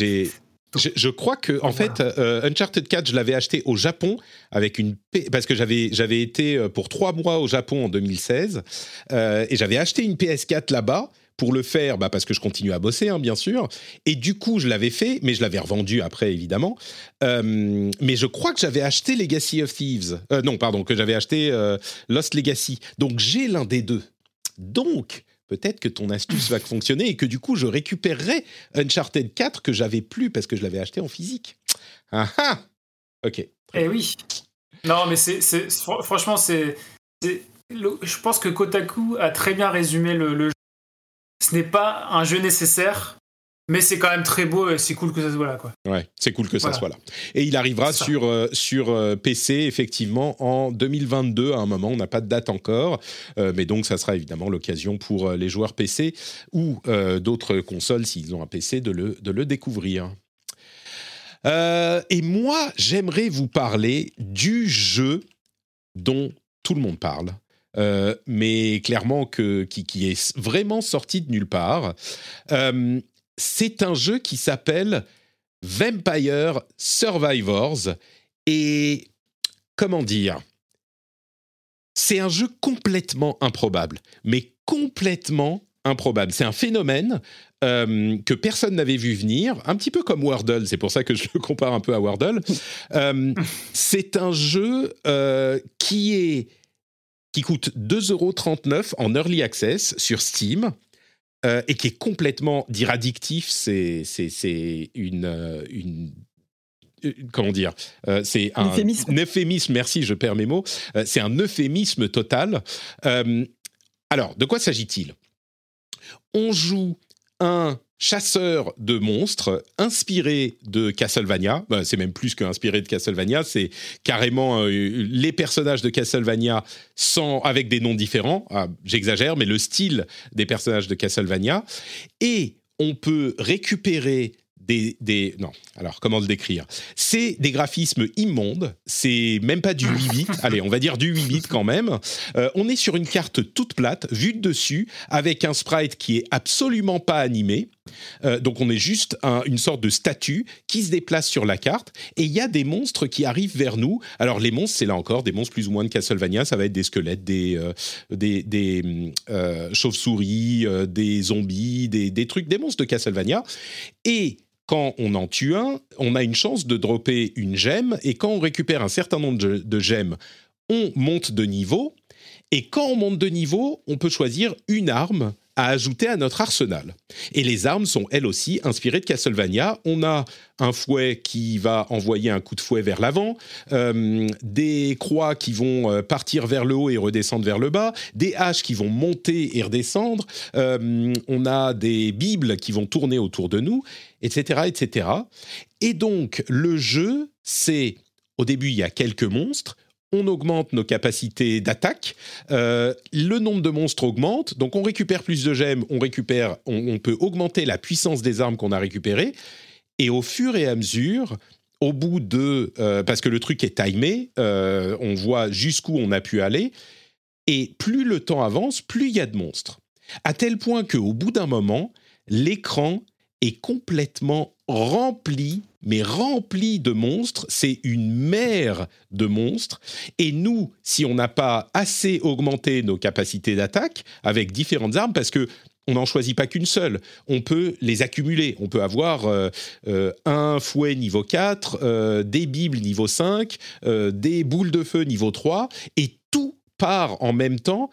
S3: je crois que en fait, Uncharted 4, je l'avais acheté au Japon parce que j'avais été pour 3 mois au Japon en 2016 et j'avais acheté une PS4 là-bas pour le faire, parce que je continue à bosser, bien sûr. Et du coup, je l'avais fait, mais je l'avais revendu après, évidemment. Mais je crois que j'avais acheté Legacy of Thieves. Que j'avais acheté Lost Legacy. Donc, j'ai l'un des deux. Donc, peut-être que ton astuce va fonctionner et que du coup, je récupérerai Uncharted 4 que j'avais plus parce que je l'avais acheté en physique. Ah ah. Ok.
S6: Eh oui. Non, mais franchement, je pense que Kotaku a très bien résumé le jeu. Ce n'est pas un jeu nécessaire, mais c'est quand même très beau et c'est cool que ça soit là, quoi.
S3: Ouais, c'est cool que ça soit là. Et il arrivera sur PC, effectivement, en 2022. À un moment, on n'a pas de date encore. Mais donc, ça sera évidemment l'occasion pour les joueurs PC ou d'autres consoles, s'ils ont un PC, de le découvrir. Et moi, j'aimerais vous parler du jeu dont tout le monde parle. Mais clairement qui est vraiment sorti de nulle part. C'est un jeu qui s'appelle Vampire Survivors et comment dire, c'est un jeu complètement improbable, mais complètement improbable. C'est un phénomène que personne n'avait vu venir, un petit peu comme Wordle, c'est pour ça que je le compare un peu à Wordle. C'est un jeu qui coûte 2,39€ en Early Access sur Steam et qui est complètement addictif. C'est une comment dire, c'est un euphémisme. Merci, je perds mes mots. C'est un euphémisme total. Alors, de quoi s'agit-il ? On joue un chasseur de monstres inspiré de Castlevania. C'est même plus qu'inspiré de Castlevania, c'est carrément les personnages de Castlevania avec des noms différents. J'exagère, mais le style des personnages de Castlevania. Et on peut récupérer non, alors comment le décrire ? C'est des graphismes immondes, c'est même pas du 8 bits, allez, on va dire du 8 bits quand même. On est sur une carte toute plate, vue de dessus, avec un sprite qui est absolument pas animé. Donc on est juste une sorte de statue qui se déplace sur la carte, et il y a des monstres qui arrivent vers nous. Alors les monstres, c'est là encore des monstres plus ou moins de Castlevania, ça va être des squelettes, des chauves-souris, des zombies, des trucs, des monstres de Castlevania. Et quand on en tue un, on a une chance de dropper une gemme, et quand on récupère un certain nombre de gemmes, on monte de niveau, et quand on monte de niveau, on peut choisir une arme à ajouter à notre arsenal. Et les armes sont elles aussi inspirées de Castlevania. On a un fouet qui va envoyer un coup de fouet vers l'avant, des croix qui vont partir vers le haut et redescendre vers le bas, des haches qui vont monter et redescendre, on a des bibles qui vont tourner autour de nous, etc., etc. Et donc, le jeu, c'est... Au début, il y a quelques monstres. On augmente nos capacités d'attaque, le nombre de monstres augmente, donc on récupère plus de gemmes, on peut augmenter la puissance des armes qu'on a récupérées, Et au fur et à mesure, au bout de... parce que le truc est timé, on voit jusqu'où on a pu aller, et plus le temps avance, plus il y a de monstres. À tel point qu'au bout d'un moment, l'écran est complètement rempli de monstres. C'est une mer de monstres. Et nous, si on n'a pas assez augmenté nos capacités d'attaque avec différentes armes, parce que on n'en choisit pas qu'une seule, on peut les accumuler. On peut avoir un fouet niveau 4, des bibles niveau 5, des boules de feu niveau 3, et tout part en même temps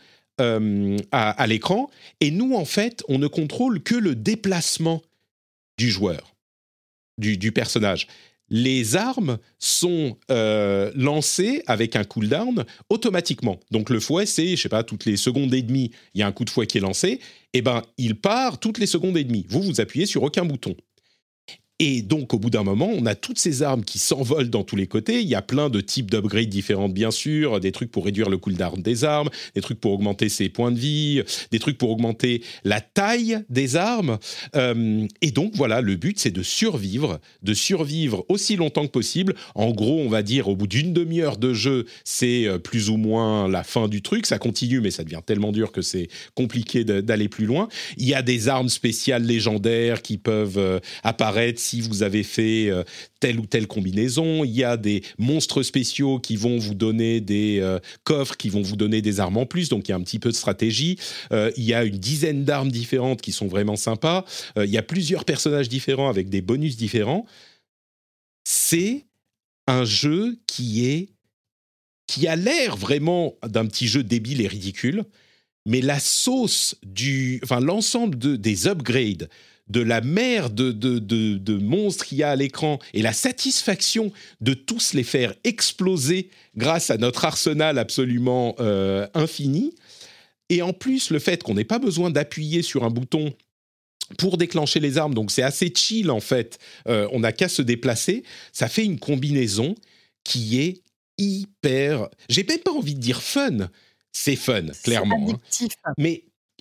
S3: à l'écran. Et nous, en fait, on ne contrôle que le déplacement du joueur, du personnage. Les armes sont lancées avec un cooldown automatiquement. Donc le fouet, c'est, je sais pas, toutes les secondes et demie, il y a un coup de fouet qui est lancé, et ben il part toutes les secondes et demie. Vous appuyez sur aucun bouton. Et donc, au bout d'un moment, on a toutes ces armes qui s'envolent dans tous les côtés. Il y a plein de types d'upgrades différentes, bien sûr. Des trucs pour réduire le cooldown des armes, des trucs pour augmenter ses points de vie, des trucs pour augmenter la taille des armes. Et donc, voilà, le but, c'est de survivre aussi longtemps que possible. En gros, on va dire, au bout d'une demi-heure de jeu, c'est plus ou moins la fin du truc. Ça continue, mais ça devient tellement dur que c'est compliqué d'aller plus loin. Il y a des armes spéciales légendaires qui peuvent apparaître si vous avez fait telle ou telle combinaison. Il y a des monstres spéciaux qui vont vous donner des coffres, qui vont vous donner des armes en plus, donc il y a un petit peu de stratégie. Il y a une dizaine d'armes différentes qui sont vraiment sympas. Il y a plusieurs personnages différents avec des bonus différents. C'est un jeu qui a l'air vraiment d'un petit jeu débile et ridicule, mais la sauce l'ensemble des upgrades, de la mer de monstres qu'il y a à l'écran et la satisfaction de tous les faire exploser grâce à notre arsenal absolument infini. Et en plus, le fait qu'on n'ait pas besoin d'appuyer sur un bouton pour déclencher les armes, donc c'est assez chill en fait, on n'a qu'à se déplacer, ça fait une combinaison qui est hyper... J'ai même pas envie de dire fun, c'est fun, clairement.
S4: C'est addictif.
S3: Hein. Mais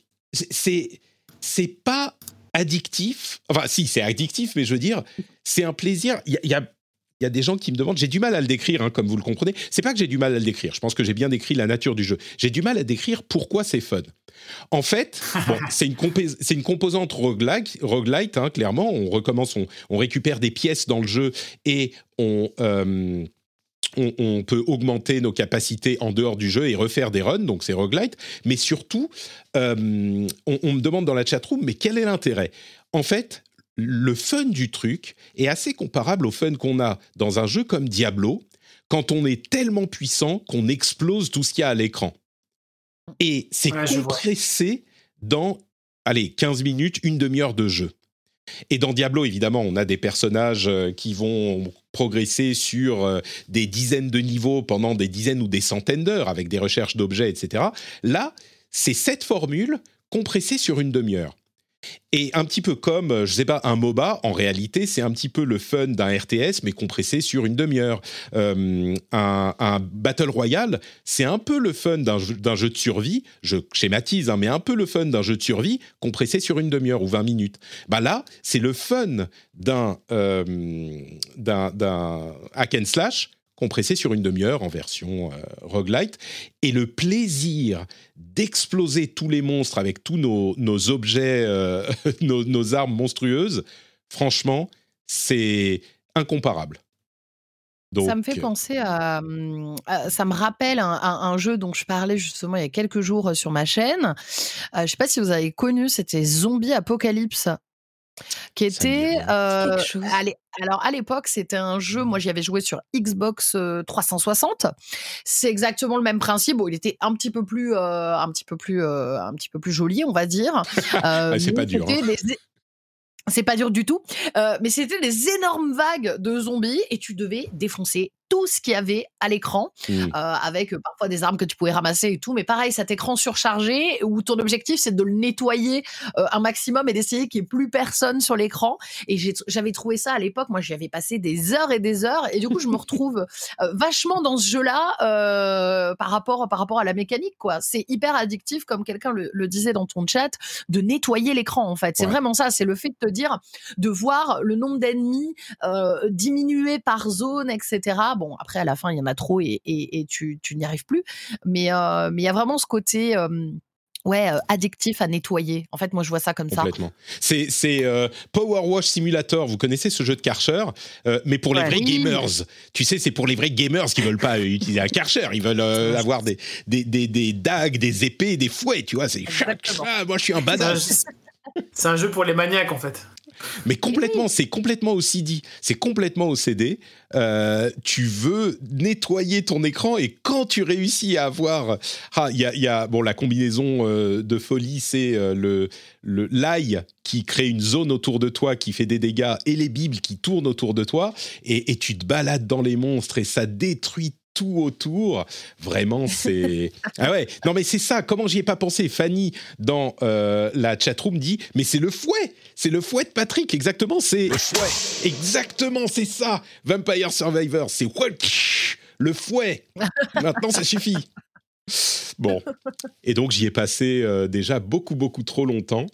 S3: c'est pas... addictif, enfin si c'est addictif, mais je veux dire c'est un plaisir. Il y a des gens qui me demandent, j'ai du mal à le décrire, hein, comme vous le comprenez. C'est pas que j'ai du mal à le décrire, je pense que j'ai bien décrit la nature du jeu. J'ai du mal à décrire pourquoi c'est fun. En fait, c'est une composante roguelite, hein, clairement. On recommence, on récupère des pièces dans le jeu et on peut augmenter nos capacités en dehors du jeu et refaire des runs, donc c'est roguelite. Mais surtout, on me demande dans la chatroom, mais quel est l'intérêt ? En fait, le fun du truc est assez comparable au fun qu'on a dans un jeu comme Diablo, quand on est tellement puissant qu'on explose tout ce qu'il y a à l'écran. Et c'est compressé dans, 15 minutes, une demi-heure de jeu. Et dans Diablo, évidemment, on a des personnages qui vont progresser sur des dizaines de niveaux pendant des dizaines ou des centaines d'heures avec des recherches d'objets, etc. Là, c'est cette formule compressée sur une demi-heure. Et un petit peu comme, je sais pas, un MOBA, en réalité, c'est un petit peu le fun d'un RTS, mais compressé sur une demi-heure. Un Battle Royale, c'est un peu le fun d'un jeu de survie, je schématise, hein, mais un peu le fun d'un jeu de survie compressé sur une demi-heure ou 20 minutes. Bah là, c'est le fun d'un hack and slash compressé sur une demi-heure en version roguelite, et le plaisir d'exploser tous les monstres avec tous nos objets, nos armes monstrueuses, franchement, c'est incomparable. Donc,
S4: ça me fait penser ça me rappelle un jeu dont je parlais justement il y a quelques jours sur ma chaîne. Je ne sais pas si vous avez connu, c'était Zombie Apocalypse. Qui était alors à l'époque c'était un jeu, moi j'y avais joué sur Xbox 360. C'est exactement le même principe. Bon, il était un petit peu plus joli, on va dire.
S3: C'est pas dur.
S4: C'est pas dur du tout, mais c'était des énormes vagues de zombies et tu devais défoncer tout ce qu'il y avait à l'écran, avec parfois des armes que tu pouvais ramasser et tout, mais pareil, cet écran surchargé où ton objectif c'est de le nettoyer un maximum et d'essayer qu'il n'y ait plus personne sur l'écran. Et j'avais trouvé ça à l'époque, moi j'y avais passé des heures et du coup je me retrouve vachement dans ce jeu-là par rapport à la mécanique, quoi. C'est hyper addictif, comme quelqu'un le disait dans ton chat, de nettoyer l'écran en fait. C'est vraiment ça, c'est le fait de te dire, de voir le nombre d'ennemis diminuer par zone, etc. Bon, après, à la fin, il y en a trop et tu n'y arrives plus. Mais il y a vraiment ce côté addictif à nettoyer. En fait, moi, je vois ça comme
S3: complètement. C'est Power Wash Simulator. Vous connaissez ce jeu de Karcher, mais pour les vrais gamers. Tu sais, c'est pour les vrais gamers qui veulent pas utiliser un Karcher. Ils veulent avoir des dagues, des épées, des fouets. Tu vois, c'est moi, je suis un badass.
S6: C'est un jeu pour les maniaques, en fait.
S3: Mais complètement, c'est complètement OCD, c'est complètement OCD. Tu veux nettoyer ton écran et quand tu réussis à avoir, il y a la combinaison de folie, c'est l'ail qui crée une zone autour de toi qui fait des dégâts et les bibles qui tournent autour de toi et tu te balades dans les monstres et ça détruit tout autour. Vraiment, c'est... Ah ouais, non mais c'est ça, comment j'y ai pas pensé. Fanny, dans la chatroom, dit « Mais c'est le fouet de Patrick, exactement, c'est... Le fouet, exactement, c'est ça. Vampire Survivor, c'est le fouet. Maintenant, ça suffit. » Bon, et donc j'y ai passé déjà beaucoup trop longtemps,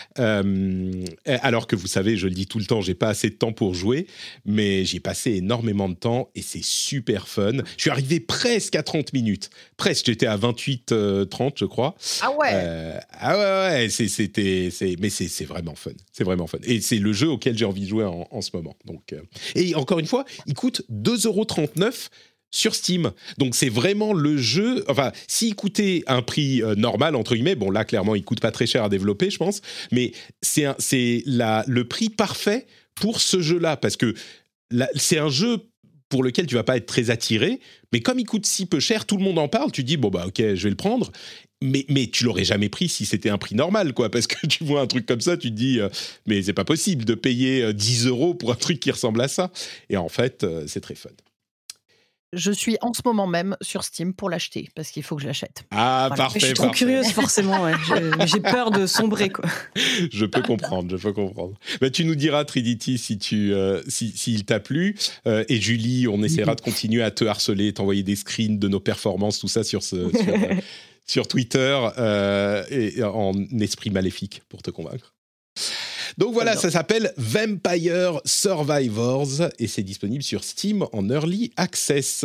S3: alors que vous savez, je le dis tout le temps, j'ai pas assez de temps pour jouer, mais j'y ai passé énormément de temps et c'est super fun. Je suis arrivé presque à 30 minutes, presque, j'étais à 28-30 je crois.
S4: Ah ouais.
S3: Ouais, mais c'est vraiment fun, c'est vraiment fun. Et c'est le jeu auquel j'ai envie de jouer en ce moment. Donc, et encore une fois, il coûte 2,39€ sur Steam. Donc c'est vraiment le jeu, enfin s'il coûtait un prix normal entre guillemets, bon là clairement il coûte pas très cher à développer je pense, mais c'est le prix parfait pour ce jeu-là, parce que c'est un jeu pour lequel tu vas pas être très attiré, mais comme il coûte si peu cher, tout le monde en parle, tu dis bon bah ok je vais le prendre, mais tu l'aurais jamais pris si c'était un prix normal, quoi, parce que tu vois un truc comme ça, tu te dis mais c'est pas possible de payer 10€ pour un truc qui ressemble à ça, et en fait c'est très fun.
S4: Je suis en ce moment même sur Steam pour l'acheter, parce qu'il faut que je l'achète.
S3: Ah, voilà. Parfait.
S5: Je suis trop curieuse, forcément. Ouais. J'ai peur de sombrer, quoi.
S3: Je peux comprendre. Bah, tu nous diras, Trinity, s'il t'a plu. Et Julie, on essaiera de continuer à te harceler, t'envoyer des screens de nos performances, tout ça sur Twitter, et en esprit maléfique, pour te convaincre. Donc voilà, ça s'appelle Vampire Survivors et c'est disponible sur Steam en Early Access.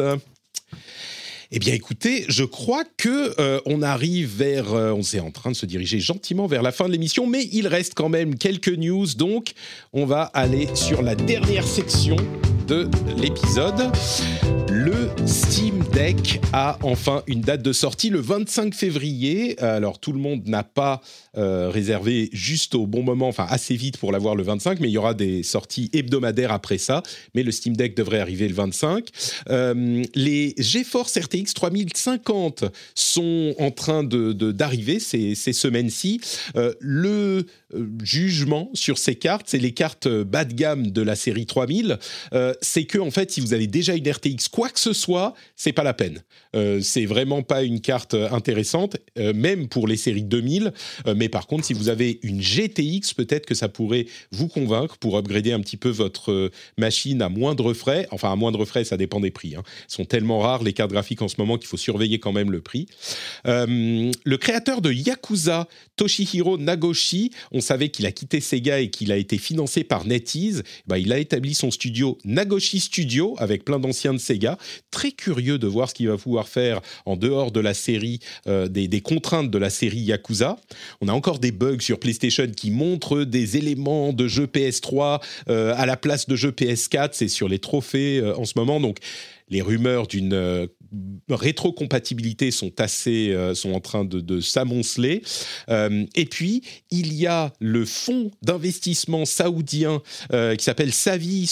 S3: Eh bien, écoutez, je crois que on arrive on est en train de se diriger gentiment vers la fin de l'émission, mais il reste quand même quelques news, donc on va aller sur la dernière section de l'épisode. Le Steam Deck a enfin une date de sortie le 25 février. Alors, tout le monde n'a pas réservé juste au bon moment, enfin assez vite pour l'avoir le 25, mais il y aura des sorties hebdomadaires après ça. Mais le Steam Deck devrait arriver le 25. Les GeForce RTX 3050 sont en train d'arriver ces semaines-ci. Le jugement sur ces cartes, c'est les cartes bas de gamme de la série 3000. C'est que, en fait, si vous avez déjà une RTX, quoi que ce soit, c'est pas la peine. C'est vraiment pas une carte intéressante, même pour les séries 2000. Mais par contre, si vous avez une GTX, peut-être que ça pourrait vous convaincre pour upgrader un petit peu votre machine à moindre frais. Enfin, à moindre frais, ça dépend des prix. Hein. Ils sont tellement rares, les cartes graphiques en ce moment, qu'il faut surveiller quand même le prix. Le créateur de Yakuza, Toshihiro Nagoshi, on savait qu'il a quitté Sega et qu'il a été financé par NetEase. Il a établi son studio Nagoshi Studio avec plein d'anciens de Sega. Très curieux de voir ce qu'il va pouvoir faire en dehors de la série, des contraintes de la série Yakuza. On a encore des bugs sur PlayStation qui montrent des éléments de jeux PS3 à la place de jeux PS4. C'est sur les trophées en ce moment. Donc, les rumeurs d'une rétrocompatibilité sont en train de s'amonceler. Et puis, il y a le fonds d'investissement saoudien qui s'appelle Savvy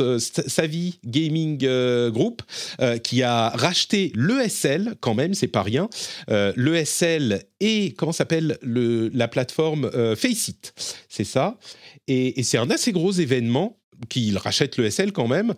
S3: Gaming Group, qui a racheté l'ESL, quand même, c'est pas rien. L'ESL et, comment s'appelle la plateforme Faceit, c'est ça. Et c'est un assez gros événement. qu'ils rachètent l'ESL quand même.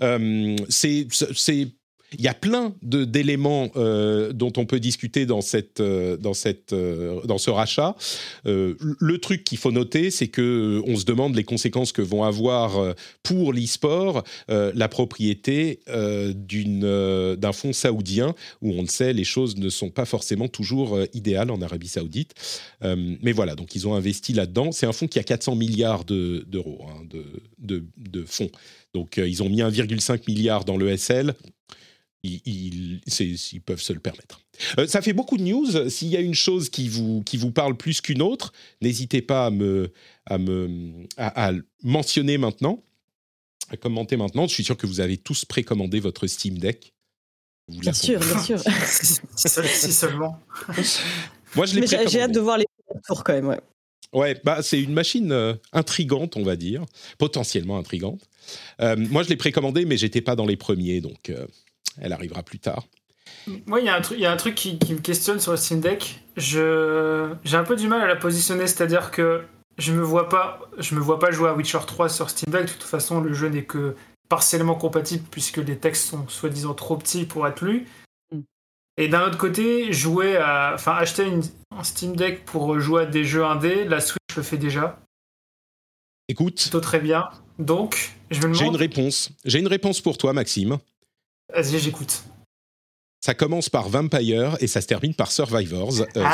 S3: Il y a plein d'éléments dont on peut discuter dans ce rachat. Le truc qu'il faut noter, c'est qu'on se demande les conséquences que vont avoir pour l'e-sport la propriété d'un fonds saoudien, où on le sait, les choses ne sont pas forcément toujours idéales en Arabie Saoudite. Mais voilà, donc ils ont investi là-dedans. C'est un fonds qui a 400 milliards d'euros de fonds. Donc ils ont mis 1,5 milliard dans l'ESL. Ils peuvent se le permettre. Ça fait beaucoup de news. S'il y a une chose qui vous parle plus qu'une autre, n'hésitez pas à mentionner maintenant, à commenter maintenant. Je suis sûr que vous avez tous précommandé votre Steam Deck.
S5: Bien sûr.
S6: Si seulement.
S3: Moi, je l'ai précommandé.
S5: J'ai hâte de voir les tours quand même.
S3: Ouais, c'est une machine intrigante, on va dire, potentiellement intrigante. Moi, je l'ai précommandé, mais j'étais pas dans les premiers, donc. Elle arrivera plus tard.
S6: Moi, il y a un truc qui me questionne sur le Steam Deck. J'ai un peu du mal à la positionner, c'est-à-dire que je me vois pas jouer à Witcher 3 sur Steam Deck. De toute façon, le jeu n'est que partiellement compatible puisque les textes sont soi-disant trop petits pour être lus. Et d'un autre côté, acheter un Steam Deck pour jouer à des jeux indés, la Switch le fait déjà.
S3: Écoute,
S6: plutôt très bien. Donc, je me demande.
S3: J'ai une réponse pour toi, Maxime.
S6: Vas-y, j'écoute.
S3: Ça commence par Vampire et ça se termine par Survivors.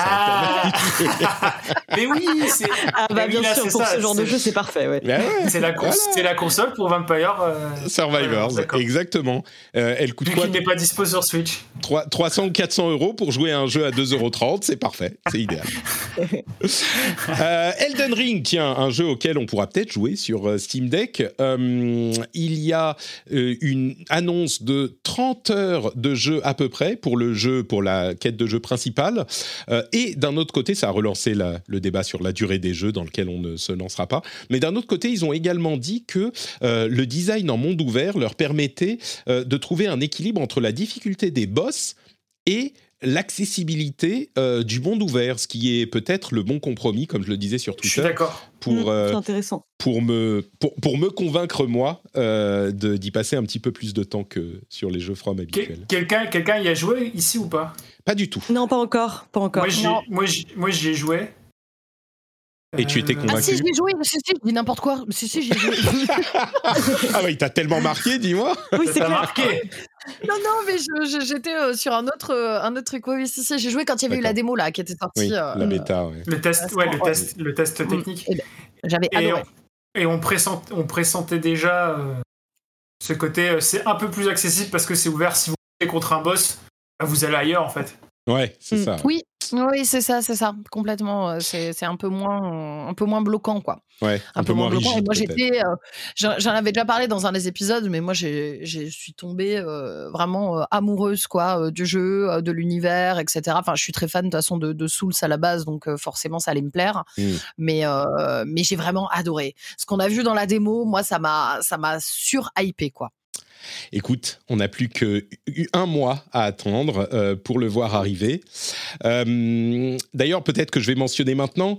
S6: Mais oui, c'est.
S5: Bien sûr, pour ce genre de jeu, c'est parfait. Ouais.
S6: C'est la console pour Vampire.
S3: Survivors, exactement. Elle coûte quoi ?
S6: Vu qu'il n'est pas dispo sur Switch.
S3: 300 ou 400 € pour jouer à un jeu à 2,30 €, c'est parfait, c'est idéal. Elden Ring, tiens, un jeu auquel on pourra peut-être jouer sur Steam Deck. Il y a une annonce de 30 heures de jeu à peu près pour la quête de jeu principale. Et d'un autre côté, ça a relancé le débat sur la durée des jeux dans lequel on ne se lancera pas. Mais d'un autre côté, ils ont également dit que le design en monde ouvert leur permettait de trouver un équilibre entre la difficulté des boss et l'accessibilité du monde ouvert, ce qui est peut-être le bon compromis, comme je le disais sur Twitter.
S6: Je suis d'accord.
S5: C'est intéressant.
S3: Pour me convaincre, moi, d'y passer un petit peu plus de temps que sur les jeux From habituels.
S6: Quelqu'un y a joué ici ou pas ?
S3: Pas du tout.
S5: Non, pas encore.
S6: Moi, j'y ai joué.
S3: Et tu étais convaincu ?
S4: Ah si, j'ai joué. Si, je dis n'importe quoi. Si, j'ai joué.
S3: Ah oui, t'as tellement marqué, dis-moi.
S5: Oui, c'est
S6: marqué.
S4: Non, mais j'étais sur un autre truc. Oui, si, j'ai joué quand il y avait eu la démo là qui était sortie.
S3: Oui, la bêta, ouais.
S6: Le test technique.
S4: J'avais adoré.
S6: Et on pressentait déjà ce côté. C'est un peu plus accessible parce que c'est ouvert. Si vous êtes contre un boss, vous allez ailleurs en fait.
S3: Ouais, c'est ça.
S4: Oui, c'est ça, complètement. C'est un peu moins bloquant, quoi.
S3: Ouais, un peu moins rigide.
S4: Et moi, j'en avais déjà parlé dans un des épisodes, mais moi, je suis tombée vraiment amoureuse, quoi, du jeu, de l'univers, etc. Enfin, je suis très fan de toute façon de Souls à la base, donc forcément, ça allait me plaire. Mais j'ai vraiment adoré. Ce qu'on a vu dans la démo, moi, ça m'a sur-hypé, quoi.
S3: Écoute, on n'a plus qu'un mois à attendre pour le voir arriver. D'ailleurs, peut-être que je vais mentionner maintenant,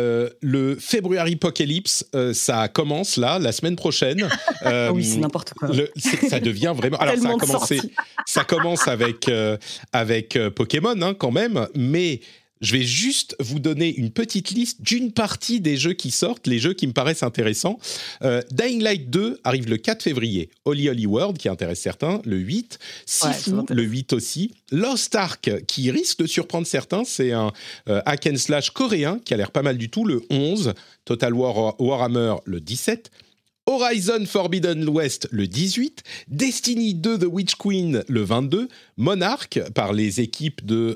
S3: le February Apocalypse, ça commence là, la semaine prochaine.
S5: Oui, c'est n'importe quoi.
S3: Ça devient vraiment... Alors, ça commence avec Pokémon, hein, quand même, mais... Je vais juste vous donner une petite liste d'une partie des jeux qui sortent, les jeux qui me paraissent intéressants. Dying Light 2 arrive le 4 février. Holy Holy World, qui intéresse certains, le 8. Sifu, le 8 aussi. Lost Ark, qui risque de surprendre certains, c'est un hack and slash coréen qui a l'air pas mal du tout, le 11. Total Warhammer, le 17. Horizon Forbidden West le 18, Destiny 2 The Witch Queen le 22, Monarch par les équipes de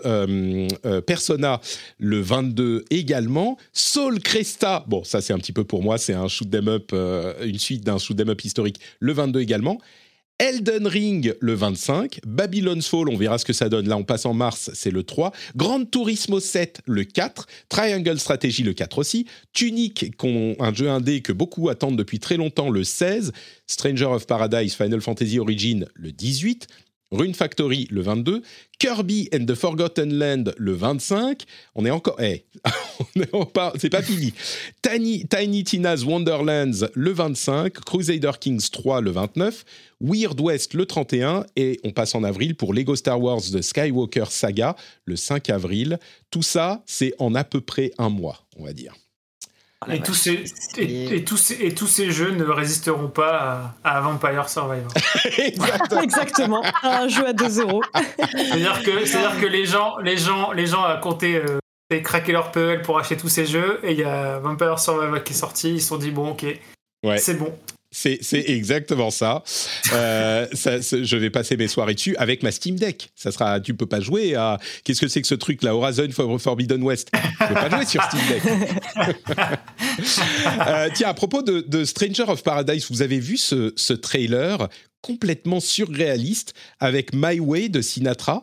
S3: Persona le 22 également, Soul Cresta, bon ça c'est un petit peu pour moi, c'est un shoot 'em up, une suite d'un shoot 'em up historique le 22 également, Elden Ring le 25, Babylon's Fall, on verra ce que ça donne, là on passe en mars, c'est le 3, Gran Turismo 7 le 4, Triangle Strategy le 4 aussi, Tunic, un jeu indé que beaucoup attendent depuis très longtemps le 16, Stranger of Paradise Final Fantasy Origin le 18, Rune Factory le 22, Kirby and the Forgotten Land le 25, on est encore c'est pas fini. Tiny Tina's Wonderlands le 25, Crusader Kings 3 le 29, Weird West le 31 et on passe en avril pour Lego Star Wars The Skywalker Saga le 5 avril. Tout ça, c'est en à peu près un mois, on va dire.
S6: Et tous ces jeux ne résisteront pas à Vampire Survivor.
S5: Exactement, un jeu à 2€.
S6: C'est-à-dire que les gens à compter et craquer leur PEL pour acheter tous ces jeux, et il y a Vampire Survivor qui est sorti, ils se sont dit bon ok, c'est bon.
S3: C'est exactement ça. Je vais passer mes soirées dessus avec ma Steam Deck. Tu peux pas jouer à... Qu'est-ce que c'est que ce truc là, Horizon Forbidden West? Tu peux pas jouer sur Steam Deck. Tiens, à propos de Stranger of Paradise, vous avez vu ce trailer complètement surréaliste avec My Way de Sinatra?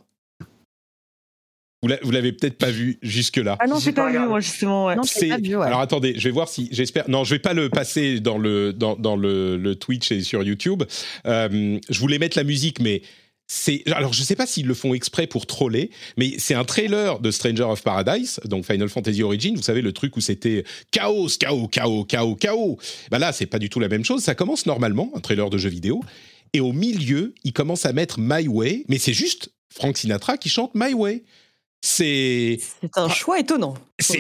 S3: Vous l'avez peut-être pas vu jusque-là.
S5: Ah non, j'ai pas vu, moi, justement. Ouais.
S4: Non, j'ai pas vu, ouais.
S3: Alors attendez, je vais voir si... J'espère... Non, je vais pas le passer dans le Twitch et sur YouTube. Je voulais mettre la musique, mais... Alors, je sais pas s'ils le font exprès pour troller, mais c'est un trailer de Stranger of Paradise, donc Final Fantasy Origin. Vous savez, le truc où c'était chaos. Ben là, c'est pas du tout la même chose. Ça commence normalement, un trailer de jeu vidéo, et au milieu, ils commencent à mettre My Way, mais c'est juste Frank Sinatra qui chante My Way. C'est
S5: un choix étonnant.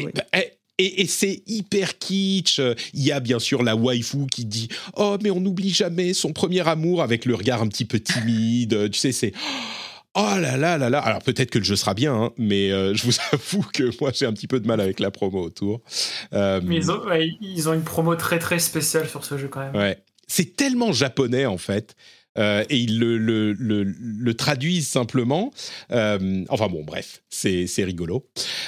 S3: Et c'est hyper kitsch. Il y a bien sûr la waifu qui dit « Oh, mais on n'oublie jamais son premier amour » avec le regard un petit peu timide. Tu sais, c'est « Oh là là là là ». Alors peut-être que le jeu sera bien, hein, mais je vous avoue que moi j'ai un petit peu de mal avec la promo autour.
S6: Mais ils ont une promo très très spéciale sur ce jeu quand même.
S3: Ouais. C'est tellement japonais en fait. Et ils le traduisent simplement. Enfin bon, bref, c'est rigolo.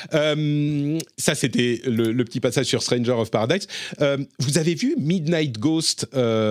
S3: Ça, c'était le petit passage sur Stranger of Paradise. Vous avez vu Midnight Ghost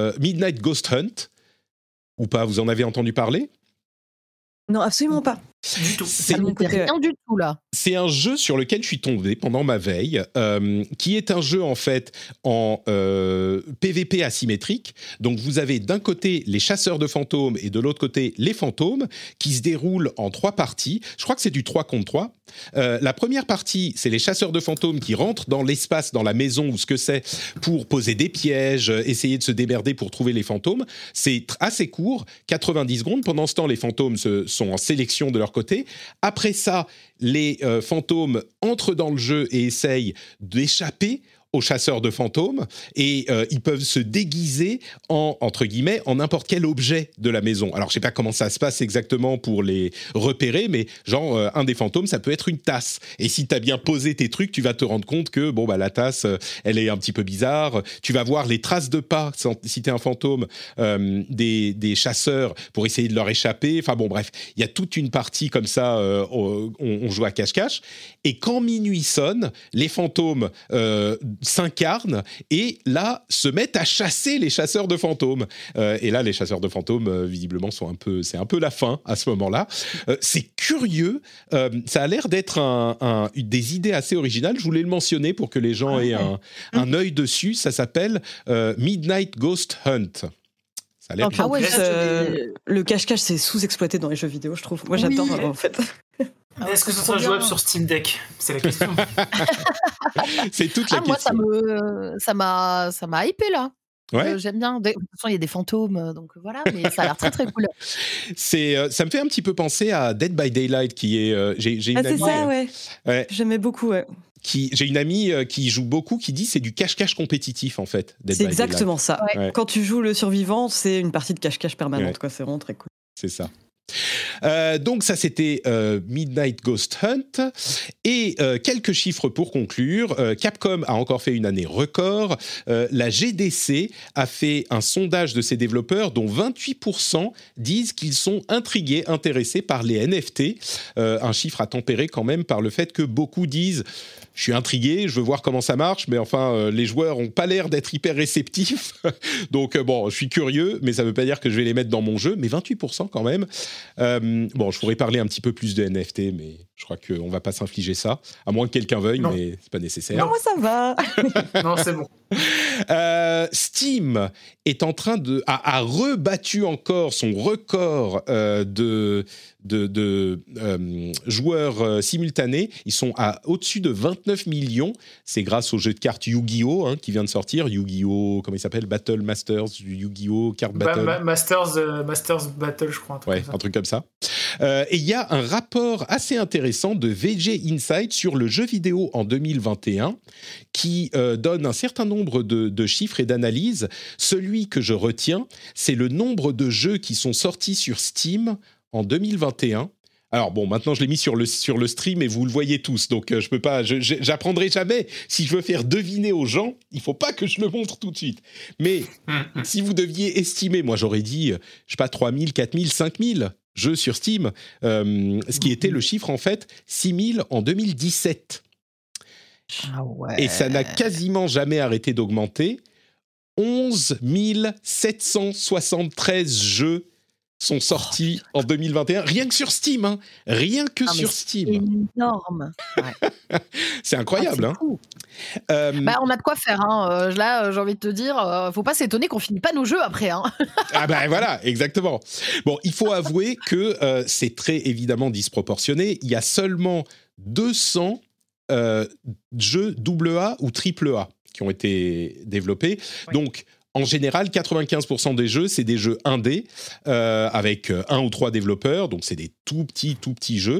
S3: Hunt ou pas? Vous en avez entendu parler?
S5: Non, absolument pas.
S6: Du tout.
S4: Ça ne me dit rien du tout, là.
S3: C'est un jeu sur lequel je suis tombé pendant ma veille, qui est un jeu en fait en PVP asymétrique. Donc vous avez d'un côté les chasseurs de fantômes et de l'autre côté les fantômes qui se déroulent en 3 parties. Je crois que c'est du 3 contre 3. La première partie, c'est les chasseurs de fantômes qui rentrent dans l'espace, dans la maison ou ce que c'est, pour poser des pièges, essayer de se démerder pour trouver les fantômes. C'est assez court, 90 secondes. Pendant ce temps, les fantômes sont en sélection de leur côté. Après ça, les fantômes entrent dans le jeu et essayent d'échapper aux chasseurs de fantômes et ils peuvent se déguiser entre guillemets en n'importe quel objet de la maison. Alors je sais pas comment ça se passe exactement pour les repérer, mais genre un des fantômes ça peut être une tasse et si t'as bien posé tes trucs tu vas te rendre compte que bon bah la tasse elle est un petit peu bizarre. Tu vas voir les traces de pas si t'es un fantôme des chasseurs pour essayer de leur échapper. Enfin bon bref, il y a toute une partie comme ça. On joue à cache-cache et quand minuit sonne, les fantômes s'incarnent et là se mettent à chasser les chasseurs de fantômes et là les chasseurs de fantômes visiblement c'est un peu la fin à ce moment-là. C'est curieux, ça a l'air d'être des idées assez originales. Je voulais le mentionner pour que les gens aient un œil dessus. Ça s'appelle Midnight Ghost Hunt. Ça a l'air
S5: le cache-cache c'est sous-exploité dans les jeux vidéo, je trouve. Moi j'adore en fait.
S6: Est-ce que ce sera jouable sur Steam Deck? C'est la question.
S3: C'est toute la question.
S4: Moi, ça m'a hypé là.
S3: Ouais.
S4: J'aime bien. De toute façon, il y a des fantômes, donc voilà, mais ça a l'air très très cool.
S3: Ça me fait un petit peu penser à Dead by Daylight, qui est. J'ai une amie.
S5: C'est ça, ouais. J'aimais beaucoup, ouais.
S3: J'ai une amie qui joue beaucoup, qui dit c'est du cache-cache compétitif en fait.
S5: C'est exactement ça.
S3: Ouais.
S5: Quand tu joues le survivant, c'est une partie de cache-cache permanente, quoi. C'est vraiment très cool.
S3: C'est ça. Donc ça c'était Midnight Ghost Hunt et quelques chiffres pour conclure. Capcom a encore fait une année record. La GDC a fait un sondage de ses développeurs dont 28% disent qu'ils sont intrigués, intéressés par les NFT. Un chiffre à tempérer quand même par le fait que beaucoup disent je suis intrigué, je veux voir comment ça marche, mais enfin, les joueurs n'ont pas l'air d'être hyper réceptifs. Donc, bon, je suis curieux, mais ça ne veut pas dire que je vais les mettre dans mon jeu, mais 28% quand même. Bon, je pourrais parler un petit peu plus de NFT, mais je crois qu'on ne va pas s'infliger ça, à moins que quelqu'un veuille, mais ce n'est pas nécessaire.
S5: Non, moi, ça va.
S6: Non, c'est bon.
S3: Steam est en train a rebattu encore son record de joueurs simultanés. Ils sont au-dessus de 29 millions. C'est grâce au jeu de cartes Yu-Gi-Oh! Qui vient de sortir. Yu-Gi-Oh! Comment il s'appelle? Battle Masters, Yu-Gi-Oh! Card Battle.
S6: Masters Battle, je crois.
S3: Un truc comme ça. Et il y a un rapport assez intéressant de VG Insight sur le jeu vidéo en 2021 qui donne un certain nombre de chiffres et d'analyses. Celui que je retiens, c'est le nombre de jeux qui sont sortis sur Steam en 2021. Alors bon, maintenant je l'ai mis sur le stream et vous le voyez tous, donc je peux pas, j'apprendrai jamais. Si je veux faire deviner aux gens, il faut pas que je le montre tout de suite. Mais si vous deviez estimer, moi j'aurais dit, je sais pas, 3000, 4000, 5000 jeux sur Steam, ce qui était le chiffre en fait, 6000 en 2017.
S4: Ah ouais.
S3: Et ça n'a quasiment jamais arrêté d'augmenter. 11 773 jeux sont sortis en 2021, rien que sur Steam, hein. Rien que sur Steam.
S4: C'est énorme. Ouais.
S3: C'est incroyable.
S4: C'est fou. On a de quoi faire. Hein. Là, j'ai envie de te dire, faut pas s'étonner qu'on finit pas nos jeux après. Hein.
S3: Ah ben voilà, exactement. Bon, il faut avouer que c'est très évidemment disproportionné. Il y a seulement 200 jeux AA ou AAA qui ont été développés. Oui. Donc, en général, 95% des jeux, c'est des jeux indés avec 1 ou 3 développeurs, donc c'est des tout petits jeux.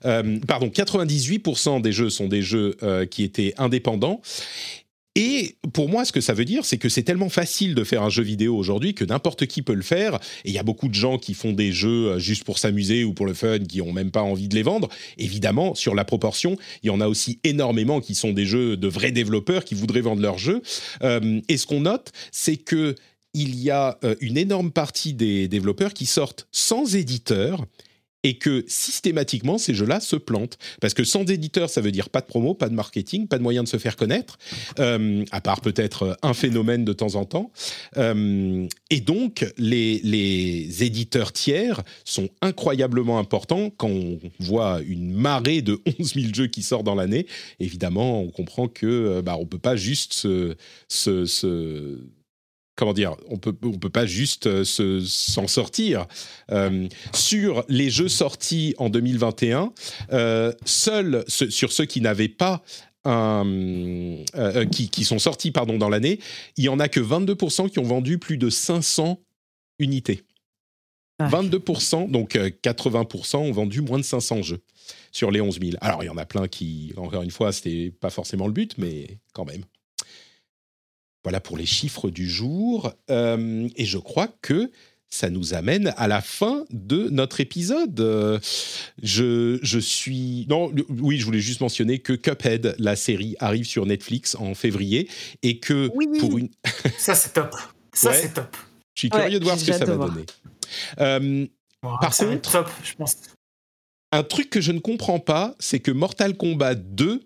S3: 98% des jeux sont des jeux qui étaient indépendants. Et pour moi, ce que ça veut dire, c'est que c'est tellement facile de faire un jeu vidéo aujourd'hui que n'importe qui peut le faire. Et il y a beaucoup de gens qui font des jeux juste pour s'amuser ou pour le fun, qui n'ont même pas envie de les vendre. Évidemment, sur la proportion, il y en a aussi énormément qui sont des jeux de vrais développeurs qui voudraient vendre leurs jeux. Et ce qu'on note, c'est qu'il y a une énorme partie des développeurs qui sortent sans éditeur et que systématiquement, ces jeux-là se plantent. Parce que sans éditeur, ça veut dire pas de promo, pas de marketing, pas de moyen de se faire connaître, à part peut-être un phénomène de temps en temps. Et donc, les éditeurs tiers sont incroyablement importants. Quand on voit une marée de 11 000 jeux qui sortent dans l'année, évidemment, on comprend que on peut pas juste comment dire, on peut pas juste s'en sortir. Sur les jeux sortis en 2021, seuls sur ceux qui n'avaient pas qui sont sortis dans l'année, il y en a que 22% qui ont vendu plus de 500 unités. 22%, donc 80% ont vendu moins de 500 jeux sur les 11 000. Alors il y en a plein qui, encore une fois, c'était pas forcément le but, mais quand même. Voilà pour les chiffres du jour. Et je crois que ça nous amène à la fin de notre épisode. Je voulais juste mentionner que Cuphead, la série, arrive sur Netflix en février. Et que pour une...
S6: Ça, c'est top. C'est top.
S3: Je suis curieux de voir ce que ça va donner. Par contre,
S6: top, je pense.
S3: Un truc que je ne comprends pas, c'est que Mortal Kombat 2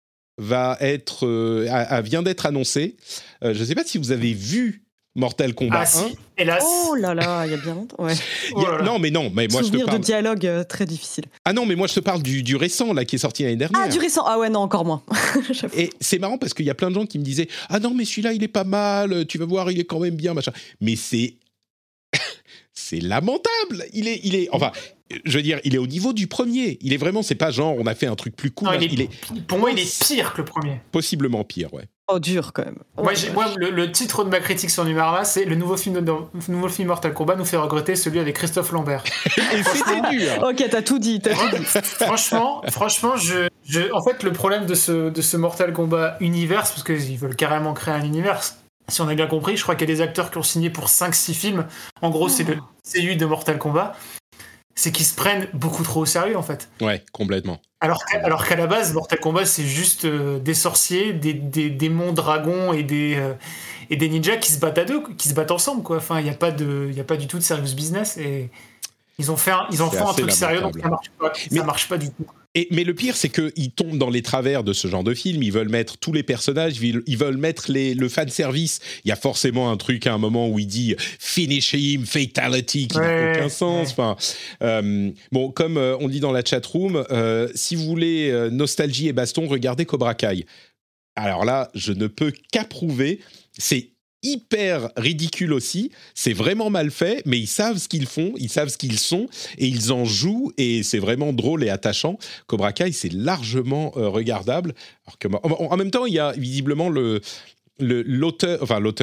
S3: vient d'être annoncé. Je ne sais pas si vous avez vu Mortal Kombat 1.
S6: Si, hélas.
S5: Oh là là, il y a bien longtemps. Ouais.
S3: Non, mais moi je te
S5: Souvenir
S3: parle...
S5: de dialogue très difficile.
S3: Ah non, mais moi je te parle du récent, là, qui est sorti l'année dernière.
S5: Ah, du récent. Ah ouais, non, encore moins.
S3: Et c'est marrant parce qu'il y a plein de gens qui me disaient « Ah non, mais celui-là, il est pas mal, tu vas voir, il est quand même bien, machin. » Mais c'est lamentable. Il est... Enfin... Je veux dire, il est au niveau du premier. Il est vraiment, c'est pas genre, on a fait un truc plus cool.
S6: Non, pour moi, il est pire que le premier.
S3: Possiblement pire, ouais.
S5: Oh, dur quand même.
S6: Moi, le titre de ma critique sur Numerama, c'est le nouveau film Mortal Kombat nous fait regretter celui avec Christophe Lambert.
S3: Et c'était dur.
S5: Ok, t'as tout dit.
S6: Franchement, en fait, le problème de ce Mortal Kombat univers, parce qu'ils veulent carrément créer un univers. Si on a bien compris, je crois qu'il y a des acteurs qui ont signé pour 5-6 films. En gros, c'est le CU de Mortal Kombat. C'est qu'ils se prennent beaucoup trop au sérieux, en fait. Ouais,
S3: complètement.
S6: Alors qu'à la base, Mortal Kombat, c'est juste des sorciers, des démons dragons et des ninjas qui se battent à deux, qui se battent ensemble, quoi. Enfin, il n'y a pas du tout de serious business. Et ils ont fait un truc sérieux, donc ça marche pas du tout.
S3: Mais le pire, c'est qu'ils tombent dans les travers de ce genre de film. Ils veulent mettre tous les personnages, ils veulent mettre le fanservice. Il y a forcément un truc à un moment où il dit « Finish him, fatality », qui n'a aucun sens. Enfin, bon, comme on dit dans la chatroom, si vous voulez nostalgie et baston, regardez Cobra Kai. alors là, je ne peux qu'approuver. C'est hyper ridicule aussi, c'est vraiment mal fait, mais ils savent ce qu'ils font, ils savent ce qu'ils sont, et ils en jouent, et c'est vraiment drôle et attachant. Cobra Kai, c'est largement regardable. Alors que, en même temps, il y a visiblement l'écrivain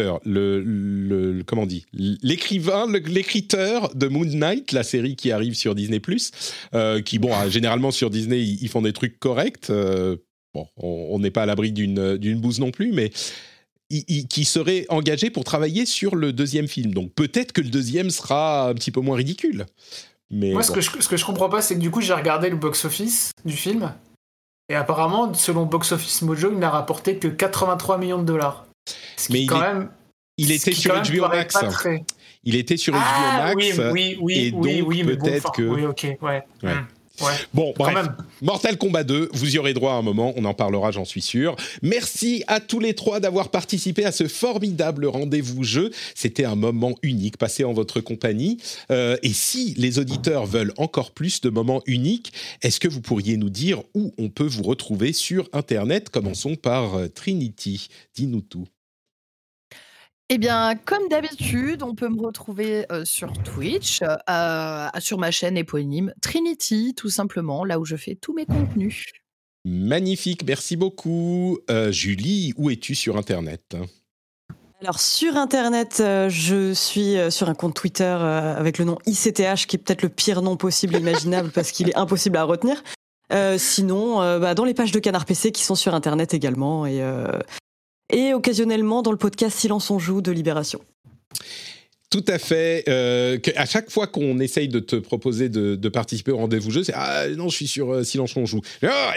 S3: de Moon Knight, la série qui arrive sur Disney+, qui, généralement sur Disney, ils font des trucs corrects. On n'est pas à l'abri d'une bouse non plus, mais qui serait engagé pour travailler sur le deuxième film. Donc peut-être que le deuxième sera un petit peu moins ridicule. Mais
S6: moi, ce que je comprends pas, c'est que du coup, j'ai regardé le box-office du film, et apparemment, selon Box Office Mojo, il n'a rapporté que 83 millions de dollars.
S3: Il était sur HBO Max. Il était sur HBO Max.
S6: Oui, mais
S3: peut-être que...
S6: Oui, ok, ouais. Ouais,
S3: bon, bref, Mortal Kombat 2, vous y aurez droit à un moment, on en parlera, j'en suis sûr. Merci à tous les trois d'avoir participé à ce formidable rendez-vous jeu. C'était un moment unique passé en votre compagnie. Et si les auditeurs veulent encore plus de moments uniques, est-ce que vous pourriez nous dire où on peut vous retrouver sur Internet ? Commençons par Trinity. Dis-nous tout.
S4: Eh bien, comme d'habitude, on peut me retrouver sur Twitch, sur ma chaîne éponyme Trinity, tout simplement, là où je fais tous mes contenus.
S3: Magnifique, merci beaucoup. Julie, où es-tu sur Internet ?
S5: Alors, sur Internet, je suis sur un compte Twitter avec le nom ICTH, qui est peut-être le pire nom possible imaginable parce qu'il est impossible à retenir. Sinon, dans les pages de Canard PC qui sont sur Internet également, et occasionnellement dans le podcast Silence on joue de Libération.
S3: Tout à fait. À chaque fois qu'on essaye de te proposer de participer au rendez-vous jeu, c'est « Ah non, je suis sur Silence on joue. Ah,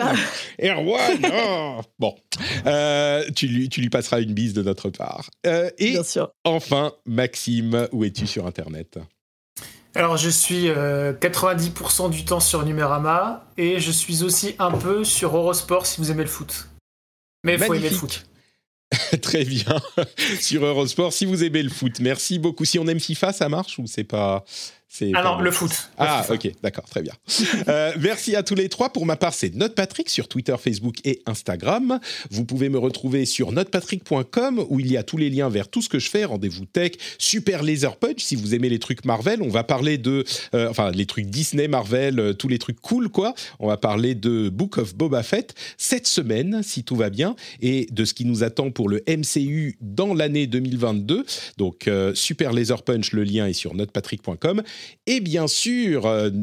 S3: Erwan oh. » Bon, tu lui passeras une bise de notre part. Et bien sûr. Enfin, Maxime, où es-tu sur Internet ?
S6: Alors, je suis 90% du temps sur Numérama, et je suis aussi un peu sur Eurosport si vous aimez le foot. Mais il faut aimer le foot.
S3: Très bien. Sur Eurosport, si vous aimez le foot. Merci beaucoup. Si on aime FIFA, ça marche ou c'est pas...
S6: non, le foot.
S3: Ok, d'accord, très bien. Merci à tous les trois. Pour ma part, c'est NotePatrick sur Twitter, Facebook et Instagram. Vous pouvez me retrouver sur notepatrick.com où il y a tous les liens vers tout ce que je fais, rendez-vous tech, Super Laser Punch, si vous aimez les trucs Marvel. On va parler de... les trucs Disney, Marvel, tous les trucs cool, quoi. On va parler de Book of Boba Fett cette semaine, si tout va bien, et de ce qui nous attend pour le MCU dans l'année 2022. Donc, Super Laser Punch, le lien est sur notepatrick.com. Et bien sûr,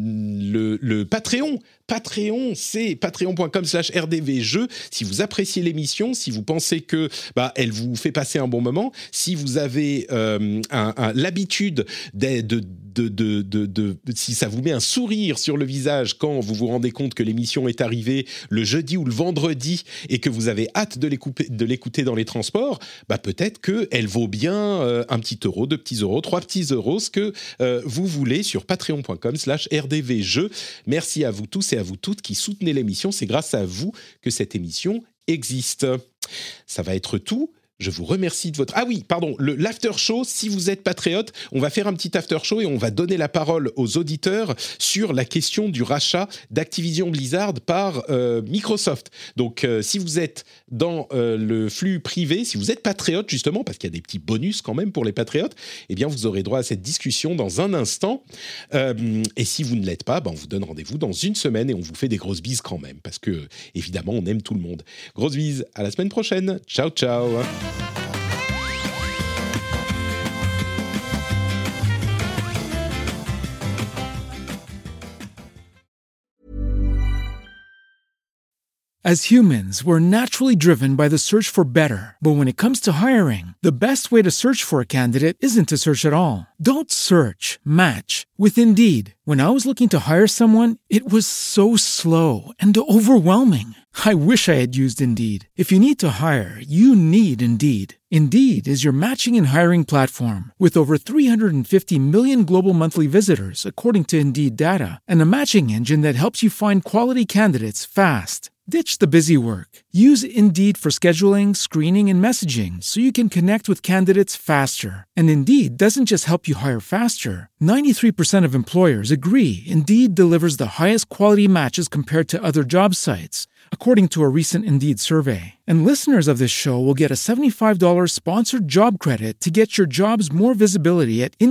S3: le Patreon. Patreon, c'est patreon.com/rdvjeux. Si vous appréciez l'émission, si vous pensez que elle vous fait passer un bon moment, si vous avez l'habitude si ça vous met un sourire sur le visage quand vous vous rendez compte que l'émission est arrivée le jeudi ou le vendredi et que vous avez hâte de l'écouter dans les transports, peut-être qu'elle vaut bien un petit euro, 2 petits euros, 3 petits euros, ce que vous voulez sur patreon.com/rdvjeux. Merci à vous tous et à vous toutes qui soutenez l'émission. C'est grâce à vous que cette émission existe. Ça va être tout. Je vous remercie de votre... Ah oui, pardon, l'after show, si vous êtes patriote, on va faire un petit after show et on va donner la parole aux auditeurs sur la question du rachat d'Activision Blizzard par Microsoft. Donc, si vous êtes dans le flux privé, si vous êtes patriote justement, parce qu'il y a des petits bonus quand même pour les patriotes, eh bien, vous aurez droit à cette discussion dans un instant. Et si vous ne l'êtes pas, on vous donne rendez-vous dans une semaine et on vous fait des grosses bises quand même, parce que, évidemment, on aime tout le monde. Grosses bises, à la semaine prochaine. Ciao, ciao.
S8: As humans, we're naturally driven by the search for better. But when it comes to hiring, the best way to search for a candidate isn't to search at all. Don't search, match with Indeed. When I was looking to hire someone, it was so slow and overwhelming. I wish I had used Indeed. If you need to hire, you need Indeed. Indeed is your matching and hiring platform with over 350 million global monthly visitors, according to Indeed data, and a matching engine that helps you find quality candidates fast. Ditch the busy work. Use Indeed for scheduling, screening, and messaging so you can connect with candidates faster. And Indeed doesn't just help you hire faster. 93% of employers agree Indeed delivers the highest quality matches compared to other job sites. according to a recent Indeed survey. And listeners of this show will get a $75 sponsored job credit to get your jobs more visibility at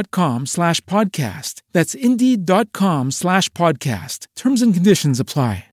S8: Indeed.com/podcast. That's Indeed.com/podcast. Terms and conditions apply.